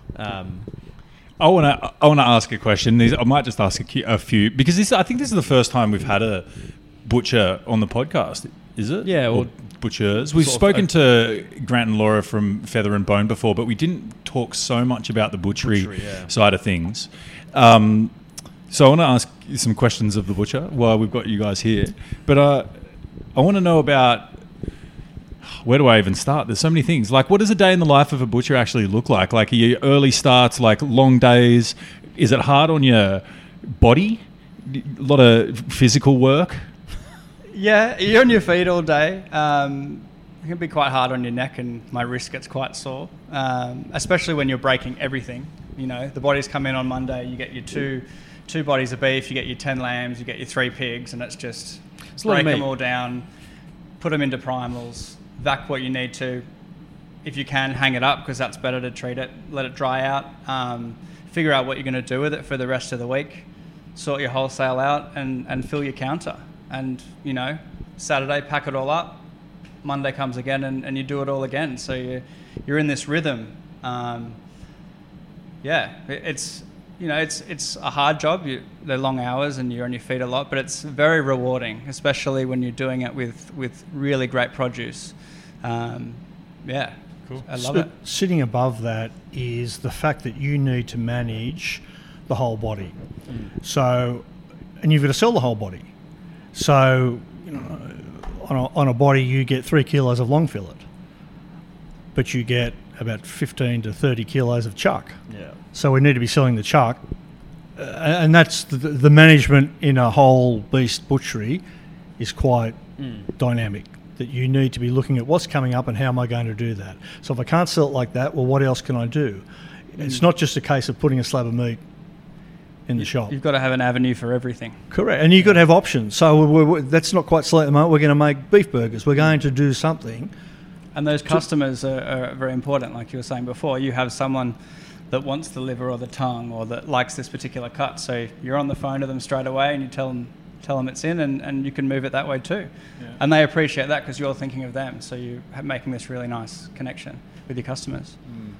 I want to ask a question. I might just ask a few, because I think this is the first time we've had a butcher on the podcast. Is it? Yeah, or butchers. We've spoken to Grant and Laura from Feather and Bone before, but we didn't talk so much about the butchery side of things. So I want to ask you some questions of the butcher while we've got you guys here. But I want to know about, where do I even start? There's so many things. Like, what does a day in the life of a butcher actually look like? Like, are you early starts, like long days? Is it hard on your body? A lot of physical work? Yeah, you're on your feet all day. It can be quite hard on your neck, and my wrist gets quite sore, especially when you're breaking everything. You know, the bodies come in on Monday, you get your two bodies of beef, you get your 10 lambs, you get your 3 pigs, and it's just break them all down, put them into primals, vac what you need to. If you can, hang it up, because that's better to treat it. Let it dry out. Figure out what you're going to do with it for the rest of the week. Sort your wholesale out and fill your counter. And, you know, Saturday, pack it all up. Monday comes again and you do it all again. So you're in this rhythm. It's a hard job. They're long hours and you're on your feet a lot, but it's very rewarding, especially when you're doing it with really great produce. Cool. I love it. Sitting above that is the fact that you need to manage the whole body. So, and you've got to sell the whole body. So, you know, on a body you get 3 kilos of long fillet, but you get about 15 to 30 kilos of chuck. Yeah. So we need to be selling the chuck, and that's the management in a whole beast butchery is quite dynamic. That you need to be looking at what's coming up and how am I going to do that. So if I can't sell it like that, well, what else can I do? It's not just a case of putting a slab of meat in the shop. You've got to have an avenue for everything. Correct, and you've got to have options. So that's not quite selling at the moment. We're going to make beef burgers. We're going to do something. And those customers are very important, like you were saying before. You have someone that wants the liver or the tongue or that likes this particular cut. So you're on the phone to them straight away and you tell them it's in and you can move it that way too. Yeah. And they appreciate that because you're thinking of them. So you're making this really nice connection with your customers.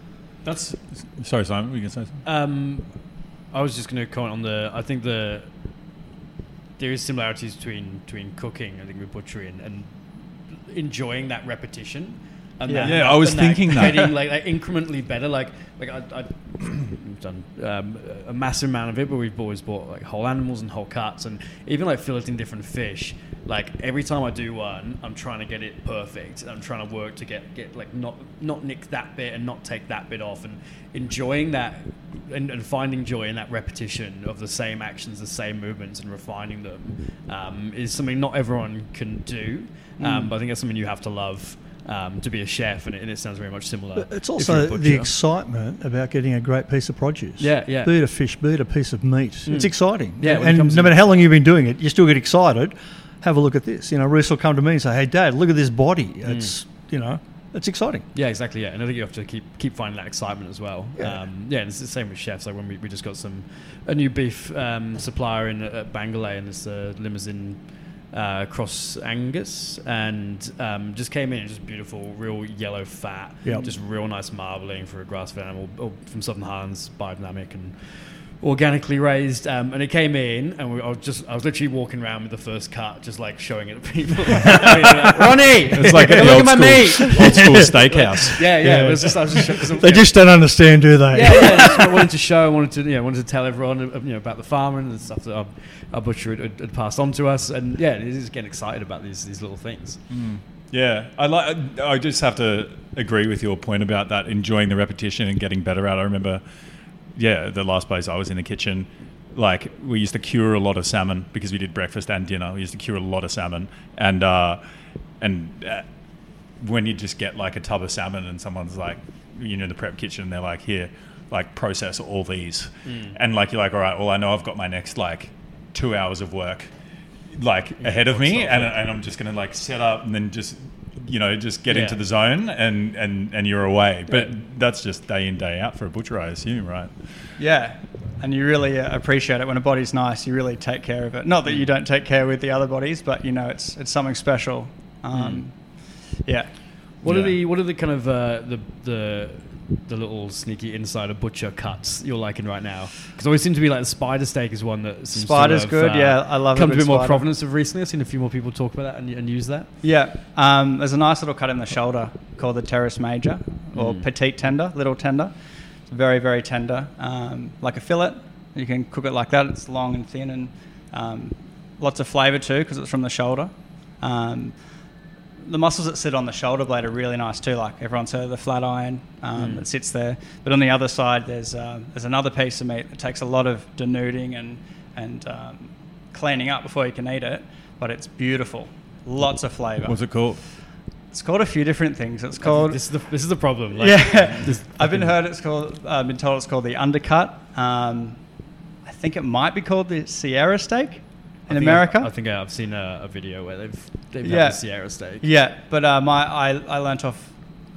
Sorry, Simon, were you going to say something? I was just going to comment on I think there is similarities between cooking, I think, with butchery and enjoying that repetition. And I was thinking that. Getting like incrementally better. Like we've done a massive amount of it, but we've always bought like whole animals and whole cuts, and even like filleting different fish. Like every time I do one, I'm trying to get it perfect. I'm trying to work to get like not nick that bit and not take that bit off, and enjoying that and finding joy in that repetition of the same actions, the same movements, and refining them is something not everyone can do. But I think that's something you have to love. To be a chef, and it sounds very much similar. It's also the excitement about getting a great piece of produce. Yeah. Be it a fish, be it a piece of meat. It's exciting. Yeah, and no matter how long you've been doing it, you still get excited. Have a look at this. You know, Reese will come to me and say, "Hey, Dad, look at this body. It's it's exciting." Yeah, exactly. Yeah, and I think you have to keep finding that excitement as well. Yeah, and it's the same with chefs. Like when we just got a new beef supplier in at Bangalore, and it's a limousine Cross Angus, and just came in, just beautiful, real yellow fat, just real nice marbling for a grass-fed animal, from Southern Highlands, biodynamic and organically raised, and it came in, and I was literally walking around with the first cut, just like showing it to people. Ronnie, it's like an old school steakhouse. Yeah. It was just, I was just they just don't understand, do they? Yeah. I wanted to show, wanted to tell everyone, about the farmer and the stuff that our butcher had passed on to us, and just getting excited about these little things. Yeah, I just have to agree with your point about that, enjoying the repetition and getting better at it. I remember, the last place I was in the kitchen, like, we used to cure a lot of salmon because we did breakfast and dinner. We used to cure a lot of salmon, and when you just get like a tub of salmon and someone's like, in the prep kitchen, they're like, here, like, process all these, and like, you're like, all right, well, I know I've got my next like 2 hours of work like ahead of me, and I'm just gonna like set up and then just get into the zone, and you're away. But that's just day in, day out for a butcher, I assume, right? Yeah, and you really appreciate it when a body's nice. You really take care of it. Not that you don't take care with the other bodies, but it's something special. What are the kind of the little sneaky insider butcher cuts you're liking right now? Because always seem to be like the spider steak is one that seems Spider's to have, good, I love it. Come to a bit more provenance of recently. I've seen a few more people talk about that and use that. Yeah, there's a nice little cut in the shoulder called the teres major, or petite tender, little tender. It's very, very tender, like a fillet. You can cook it like that. It's long and thin, and lots of flavour too because it's from the shoulder. The muscles that sit on the shoulder blade are really nice too. Like everyone's heard of the flat iron that sits there. But on the other side, there's another piece of meat that takes a lot of denuding and cleaning up before you can eat it. But it's beautiful, lots of flavour. What's it called? It's called a few different things. It's called. This is the problem. Like, I've been told it's called the undercut. I think it might be called the Sierra steak. In America? I think I've seen a video where they've had the Sierra steak. Yeah, but I learnt off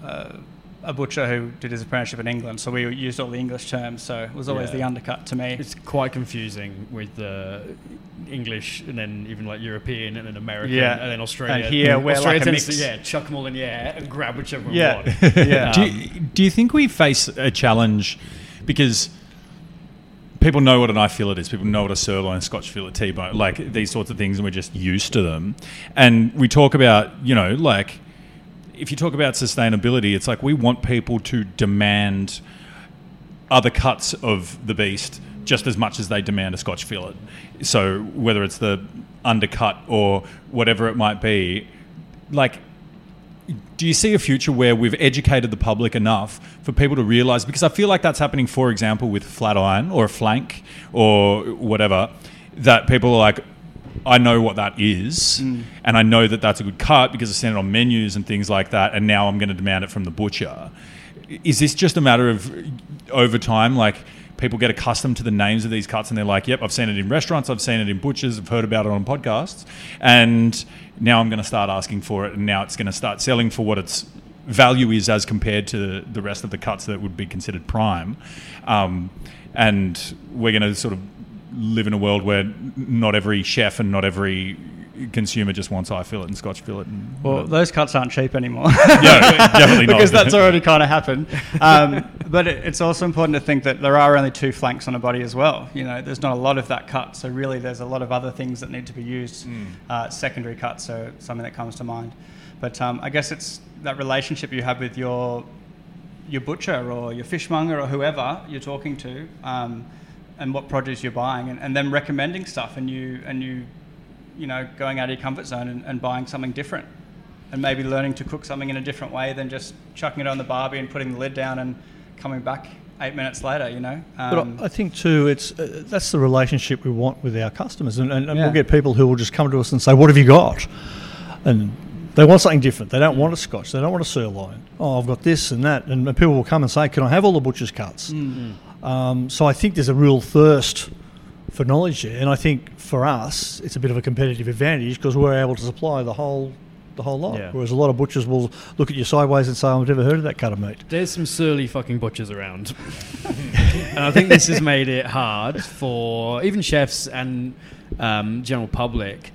a butcher who did his apprenticeship in England, so we used all the English terms, so it was always the undercut to me. It's quite confusing with the English and then even like European and then American and then Australia. And here we're Australia like a tends mix. to chuck them all in the air and grab whichever one Yeah. we want. Yeah. Do you think we face a challenge because people know what a knife fillet is. People know what a sirloin, Scotch fillet, T-bone, like these sorts of things, and we're just used to them. And we talk about, like, if you talk about sustainability, it's like we want people to demand other cuts of the beast just as much as they demand a Scotch fillet. So whether it's the undercut or whatever it might be, like, do you see a future where we've educated the public enough for people to realise, because I feel like that's happening, for example, with flat iron or a flank or whatever, that people are like, I know what that is, and I know that that's a good cut because I've seen it on menus and things like that, and now I'm going to demand it from the butcher. Is this just a matter of, over time, like, people get accustomed to the names of these cuts and they're like, yep, I've seen it in restaurants, I've seen it in butchers, I've heard about it on podcasts, and now I'm going to start asking for it, and now it's going to start selling for what its value is as compared to the rest of the cuts that would be considered prime. And we're going to sort of live in a world where not every chef and not every consumer just wants eye fillet and Scotch fillet. Well, those cuts aren't cheap anymore. Yeah, definitely not. Because that's already kind of happened. But it's also important to think that there are only two flanks on a body as well. There's not a lot of that cut. So really there's a lot of other things that need to be used. Secondary cuts, so something that comes to mind. But I guess it's that relationship you have with your butcher or your fishmonger or whoever you're talking to, and what produce you're buying, and them recommending stuff, and you going out of your comfort zone and buying something different, and maybe learning to cook something in a different way than just chucking it on the barbie and putting the lid down and coming back 8 minutes later, But I think too, it's that's the relationship we want with our customers, and we'll get people who will just come to us and say, what have you got? And they want something different. They don't want a Scotch. They don't want a sirloin. Oh, I've got this and that. And people will come and say, can I have all the butcher's cuts? So I think there's a real thirst for knowledge there, and I think for us it's a bit of a competitive advantage because we're able to supply the whole lot. Yeah. Whereas a lot of butchers will look at you sideways and say, I've never heard of that cut of meat. There's some surly fucking butchers around. And I think this has made it hard for even chefs and general public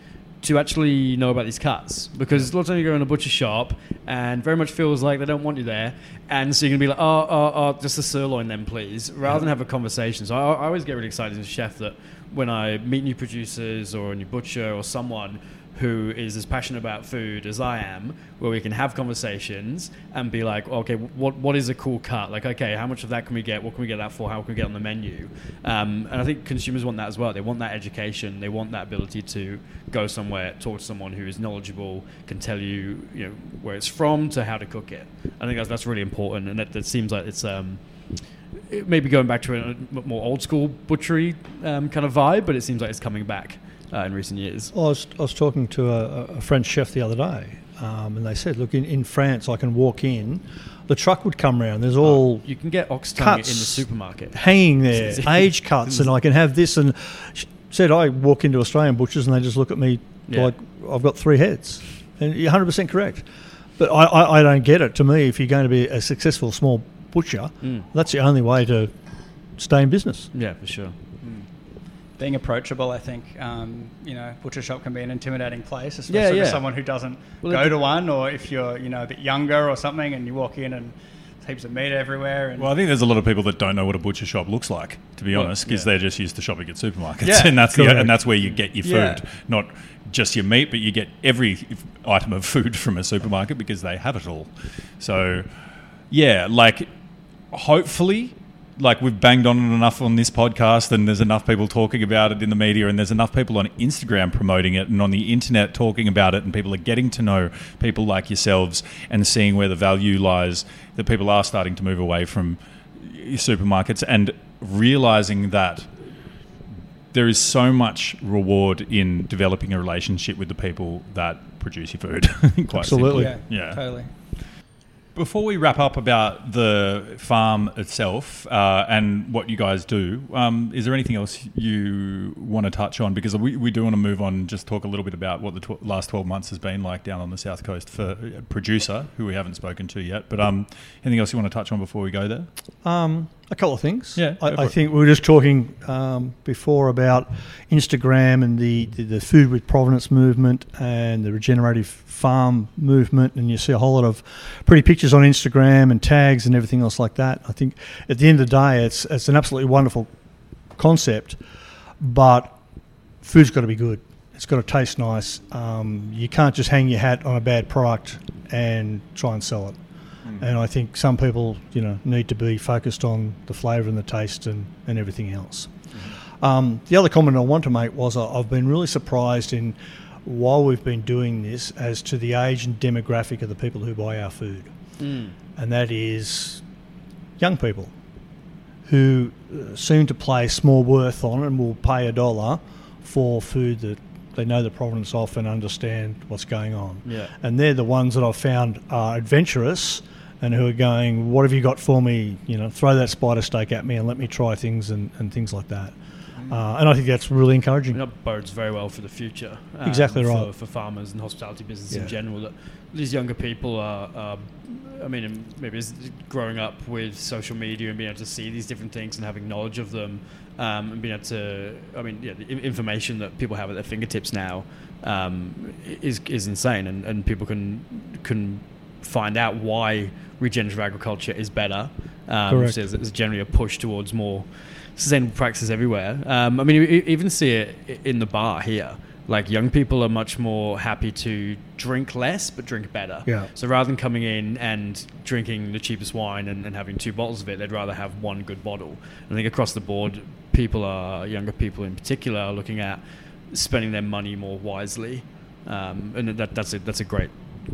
to actually know about these cuts, because a lot of times you go in a butcher shop and very much feels like they don't want you there, and so you're gonna be like, oh, just a sirloin then please, rather than have a conversation. So I always get really excited as a chef that when I meet new producers or a new butcher or someone who is as passionate about food as I am, where we can have conversations and be like, okay, what is a cool cut? Like, okay, how much of that can we get? What can we get that for? How can we get on the menu? And I think consumers want that as well. They want that education. They want that ability to go somewhere, talk to someone who is knowledgeable, can tell you, where it's from to how to cook it. I think that's really important, and that seems like it's it may be going back to a more old school butchery kind of vibe, but it seems like it's coming back in recent years. Well, I was talking to a French chef the other day, and they said, look, in France I can walk in, the truck would come around, there's all you can get ox tongue in the supermarket hanging there, age cuts, and I can have this. And she said I walk into Australian butchers and they just look at me like I've got 3 heads. And you're 100% correct. But I don't get it. To me, if you're going to be a successful small butcher, that's the only way to stay in business. Yeah, for sure. Being approachable, I think, butcher shop can be an intimidating place, especially for someone who doesn't go to one, or if you're, a bit younger or something, and you walk in and there's heaps of meat everywhere. And I think there's a lot of people that don't know what a butcher shop looks like, to be honest, because they're just used to shopping at supermarkets, and that's where you get your food, not just your meat, but you get every item of food from a supermarket because they have it all. So, hopefully. We've banged on it enough on this podcast, and there's enough people talking about it in the media, and there's enough people on Instagram promoting it and on the internet talking about it, and people are getting to know people like yourselves and seeing where the value lies, that people are starting to move away from supermarkets and realising that there is so much reward in developing a relationship with the people that produce your food. Quite Absolutely. Simply. Yeah, totally. Before we wrap up about the farm itself and what you guys do, is there anything else you want to touch on? Because we do want to move on and just talk a little bit about what the last 12 months has been like down on the South Coast for a producer, who we haven't spoken to yet. But anything else you want to touch on before we go there? A couple of things. Yeah, I think we were just talking before about Instagram and the Food with Provenance movement and the regenerative farm movement, and you see a whole lot of pretty pictures on Instagram and tags and everything else like that. I think at the end of the day, it's an absolutely wonderful concept, but food's got to be good. It's got to taste nice. You can't just hang your hat on a bad product and try and sell it. And I think some people, need to be focused on the flavour and the taste and everything else. The other comment I want to make was I've been really surprised in, while we've been doing this, as to the age and demographic of the people who buy our food. And that is young people who seem to place more worth on and will pay $1 for food that they know the provenance of and understand what's going on. Yeah. And they're the ones that I've found are adventurous and who are going, what have you got for me? Throw that spider steak at me and let me try things and things like that. And I think that's really encouraging. That bodes very well for the future. Exactly right. For farmers and hospitality business in general, that these younger people are, maybe it's growing up with social media and being able to see these different things and having knowledge of them, and being able to, the information that people have at their fingertips now is insane, and people can find out why regenerative agriculture is better. Correct. So there's generally a push towards more sustainable practices everywhere. You even see it in the bar here. Like, young people are much more happy to drink less but drink better. Yeah. So rather than coming in and drinking the cheapest wine and having 2 bottles of it, they'd rather have 1 good bottle. And I think across the board, younger people in particular, are looking at spending their money more wisely. And that's a great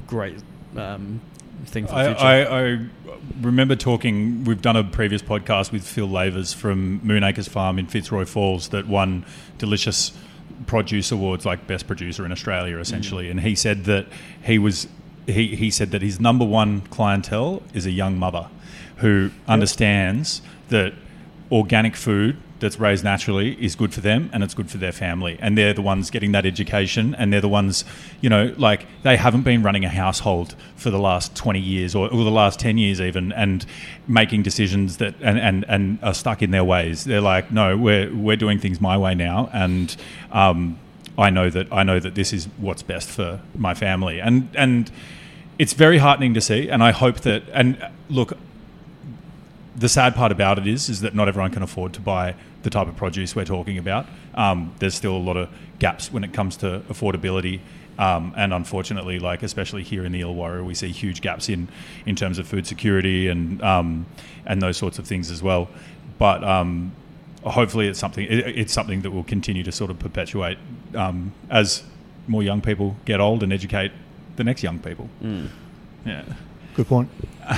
thing for the future. I remember talking, we've done a previous podcast with Phil Lavers from Moonacres Farm in Fitzroy Falls that won delicious produce awards, like best producer in Australia essentially, and he said that he said that his number one clientele is a young mother who understands that organic food that's raised naturally is good for them and it's good for their family, and they're the ones getting that education, and they're the ones, they haven't been running a household for the last 20 years or the last 10 years even, and making decisions that and are stuck in their ways. They're like, no, we're doing things my way now, and I know that this is what's best for my family, and it's very heartening to see. And I hope that, and look, the sad part about it is that not everyone can afford to buy the type of produce we're talking about. There's still a lot of gaps when it comes to affordability. And unfortunately, like especially here in the Illawarra, we see huge gaps in terms of food security and those sorts of things as well. But hopefully, it's something that will continue to sort of perpetuate as more young people get old and educate the next young people. Yeah, good point.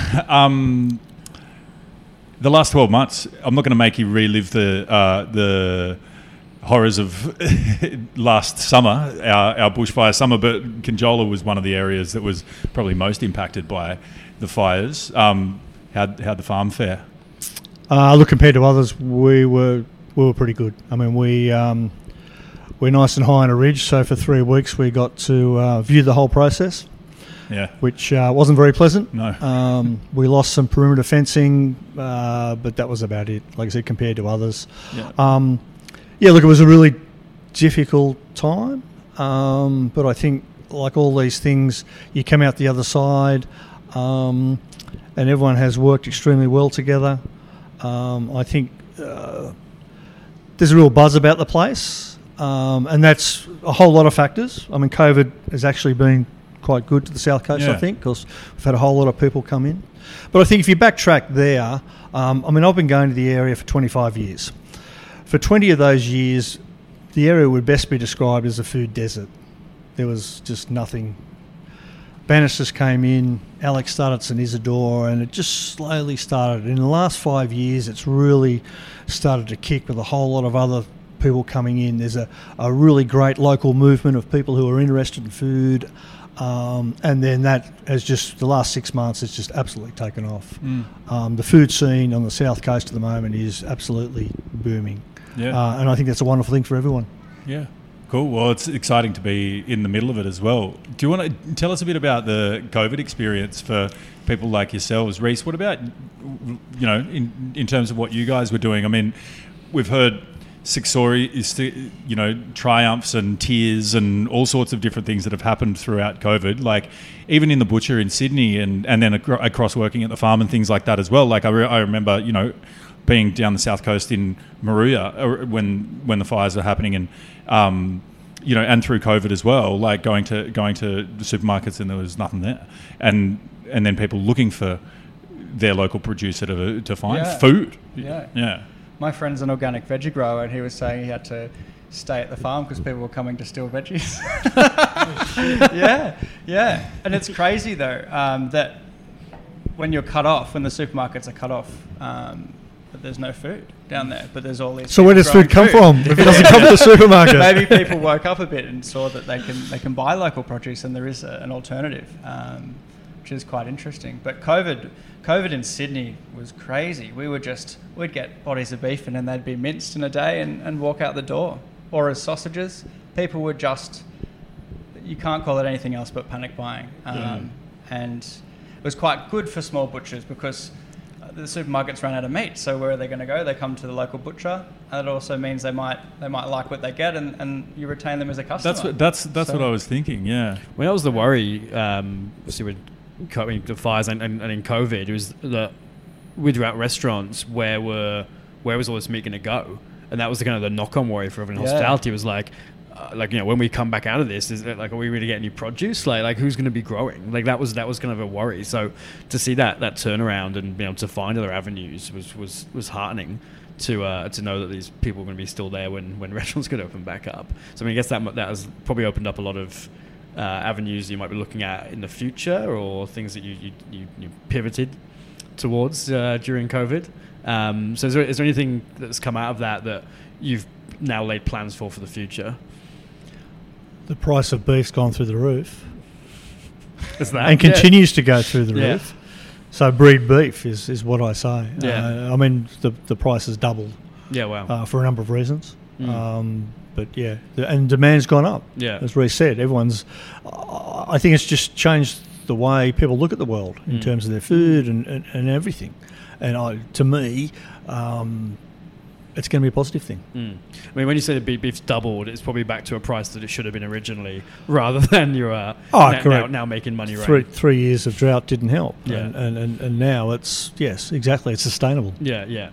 The last 12 months, I'm not going to make you relive the horrors of last summer, our bushfire summer, but Conjola was one of the areas that was probably most impacted by the fires. How'd the farm fare? Look, compared to others, we were pretty good. I mean, we're nice and high on a ridge, so for 3 weeks we got to view the whole process. Yeah, which wasn't very pleasant. No. We lost some perimeter fencing, but that was about it. Like I said, compared to others. Yeah. Look, it was a really difficult time, but I think, like all these things, you come out the other side, and everyone has worked extremely well together. I think there's a real buzz about the place, and that's a whole lot of factors. I mean, COVID has actually been quite good to the South Coast, I think, because we've had a whole lot of people come in. But I think if you backtrack there, I've been going to the area for 25 years. For 20 of those years, the area would best be described as a food desert. There was just nothing. Bannisters came in, Alex started St Isidore, and it just slowly started. In the last 5 years, it's really started to kick with a whole lot of other people coming in. There's a really great local movement of people who are interested in food. And then that has just, the last 6 months, it's just absolutely taken off. The food scene on the South Coast at the moment is absolutely booming. Yeah. And I think that's a wonderful thing for everyone. Yeah. Cool. Well, it's exciting to be in the middle of it as well. Do you want to tell us a bit about the COVID experience for people like yourselves? Reece, what about, in terms of what you guys were doing? I mean, we've heard triumphs and tears and all sorts of different things that have happened throughout COVID. Like even in the butcher in Sydney and then across working at the farm and things like that as well. Like I remember, being down the South Coast in Moruya when the fires were happening and and through COVID as well. Like going to the supermarkets and there was nothing there, and then people looking for their local producer to find food. Yeah. My friend's an organic veggie grower, and he was saying he had to stay at the farm because people were coming to steal veggies. Yeah. And it's crazy, though, that when you're cut off, when the supermarkets are cut off, but there's no food down there, but there's all these... So where does food come from if it doesn't come to the supermarket? Maybe people woke up a bit and saw that they can buy local produce and there is an alternative, which is quite interesting. But COVID in Sydney was crazy. We'd get bodies of beef and then they'd be minced in a day and walk out the door. Or as sausages, people were just, you can't call it anything else but panic buying. And it was quite good for small butchers because the supermarkets ran out of meat. So where are they going to go? They come to the local butcher. And it also means they might like what they get and you retain them as a customer. That's what I was thinking, yeah. Well, that was the worry, obviously with the fires and in COVID, it was that with restaurants, where was all this meat going to go? And that was the kind of the knock-on worry for everyone in hospitality. Was like when we come back out of this, is it like, are we really getting any produce? Like who's going to be growing? Like that was kind of a worry. So to see that turnaround and be able to find other avenues was heartening to know that these people are going to be still there when restaurants could open back up. So I mean, I guess that has probably opened up a lot of avenues you might be looking at in the future, or things that you pivoted towards during COVID. So is there anything that's come out of that you've now laid plans for the future? The price of beef's gone through the roof. Is that? And continues to go through the roof. So breed beef is what I say. Yeah. I mean, the price has doubled. Yeah, wow. For a number of reasons. But yeah, and demand's gone up. Yeah. As Reece said, I think it's just changed the way people look at the world in terms of their food and everything. And to me, it's going to be a positive thing. I mean, when you say the beef's doubled, it's probably back to a price that it should have been originally, rather than you're now making money. Right? 3 years of drought didn't help. Yeah. And now it's exactly, it's sustainable. Yeah.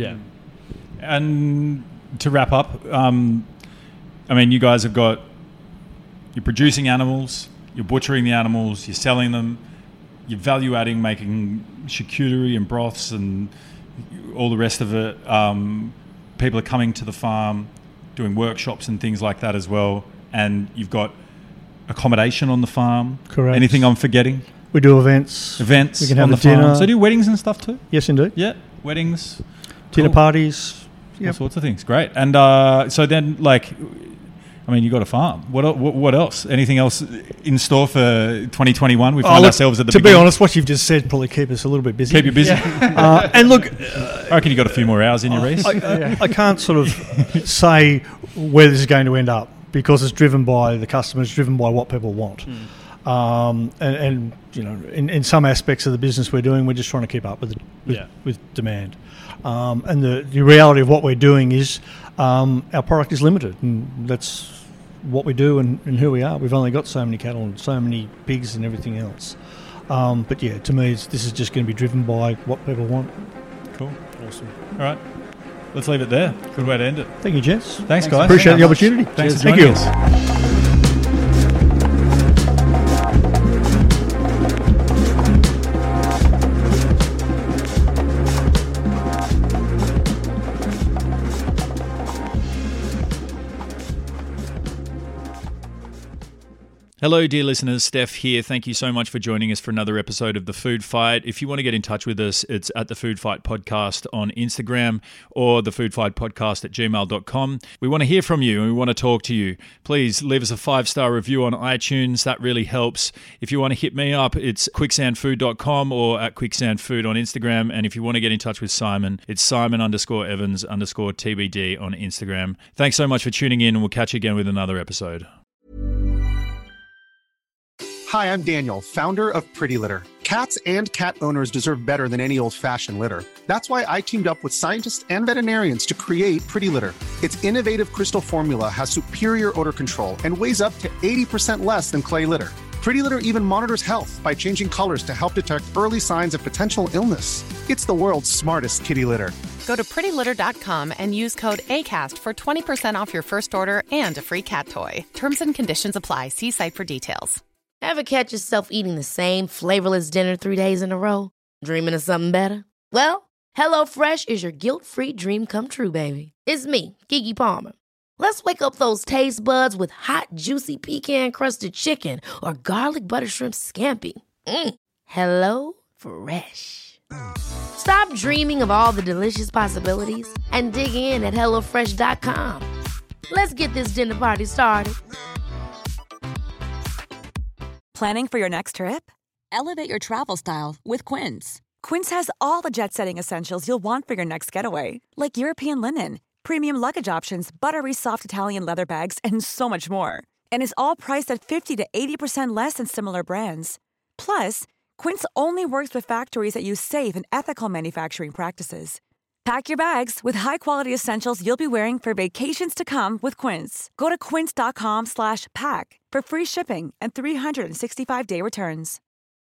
And to wrap up, I mean, you guys you're producing animals, you're butchering the animals, you're selling them, you're value adding, making charcuterie and broths and all the rest of it. People are coming to the farm, doing workshops and things like that as well. And you've got accommodation on the farm. Correct. Anything I'm forgetting? We do events. We can have on the dinner. farm. So do weddings and stuff too? Yes, indeed. Yeah, weddings. Dinner parties. All sorts of things. Great. And so then, you got a farm. What else? Anything else in store for 2021? We find ourselves at the beginning. To be honest, what you've just said probably keep us a little bit busy. Keep you busy. And look, I reckon you got a few more hours in your race. I can't sort of say where this is going to end up because it's driven by the customers, driven by what people want. And in some aspects of the business we're doing, we're just trying to keep up with demand. And the reality of what we're doing is our product is limited, and that's what we do and who we are. We've only got so many cattle and so many pigs and everything else. But yeah, to me, this is just going to be driven by what people want. Cool. Awesome. All right. Let's leave it there. Good way to end it. Thank you, gents. Thanks guys. Appreciate the opportunity. Thanks for Thank joining you. us. Hello, dear listeners. Steph here. Thank you so much for joining us for another episode of The Food Fight. If you want to get in touch with us, it's at The Food Fight Podcast on Instagram or The Food Fight Podcast at gmail.com. We want to hear from you and we want to talk to you. Please leave us a 5-star review on iTunes. That really helps. If you want to hit me up, it's quicksandfood.com or at quicksandfood on Instagram. And if you want to get in touch with Simon, it's Simon_Evans_TBD on Instagram. Thanks so much for tuning in, and we'll catch you again with another episode. Hi, I'm Daniel, founder of Pretty Litter. Cats and cat owners deserve better than any old-fashioned litter. That's why I teamed up with scientists and veterinarians to create Pretty Litter. Its innovative crystal formula has superior odor control and weighs up to 80% less than clay litter. Pretty Litter even monitors health by changing colors to help detect early signs of potential illness. It's the world's smartest kitty litter. Go to prettylitter.com and use code ACAST for 20% off your first order and a free cat toy. Terms and conditions apply. See site for details. Ever catch yourself eating the same flavorless dinner 3 days in a row? Dreaming of something better? Well, HelloFresh is your guilt-free dream come true, baby. It's me, Keke Palmer. Let's wake up those taste buds with hot, juicy pecan-crusted chicken or garlic butter shrimp scampi. Hello Fresh. Stop dreaming of all the delicious possibilities and dig in at HelloFresh.com. Let's get this dinner party started. Planning for your next trip? Elevate your travel style with Quince. Quince has all the jet-setting essentials you'll want for your next getaway, like European linen, premium luggage options, buttery soft Italian leather bags, and so much more. And is all priced at 50 to 80% less than similar brands. Plus, Quince only works with factories that use safe and ethical manufacturing practices. Pack your bags with high-quality essentials you'll be wearing for vacations to come with Quince. Go to quince.com/pack for free shipping and 365-day returns.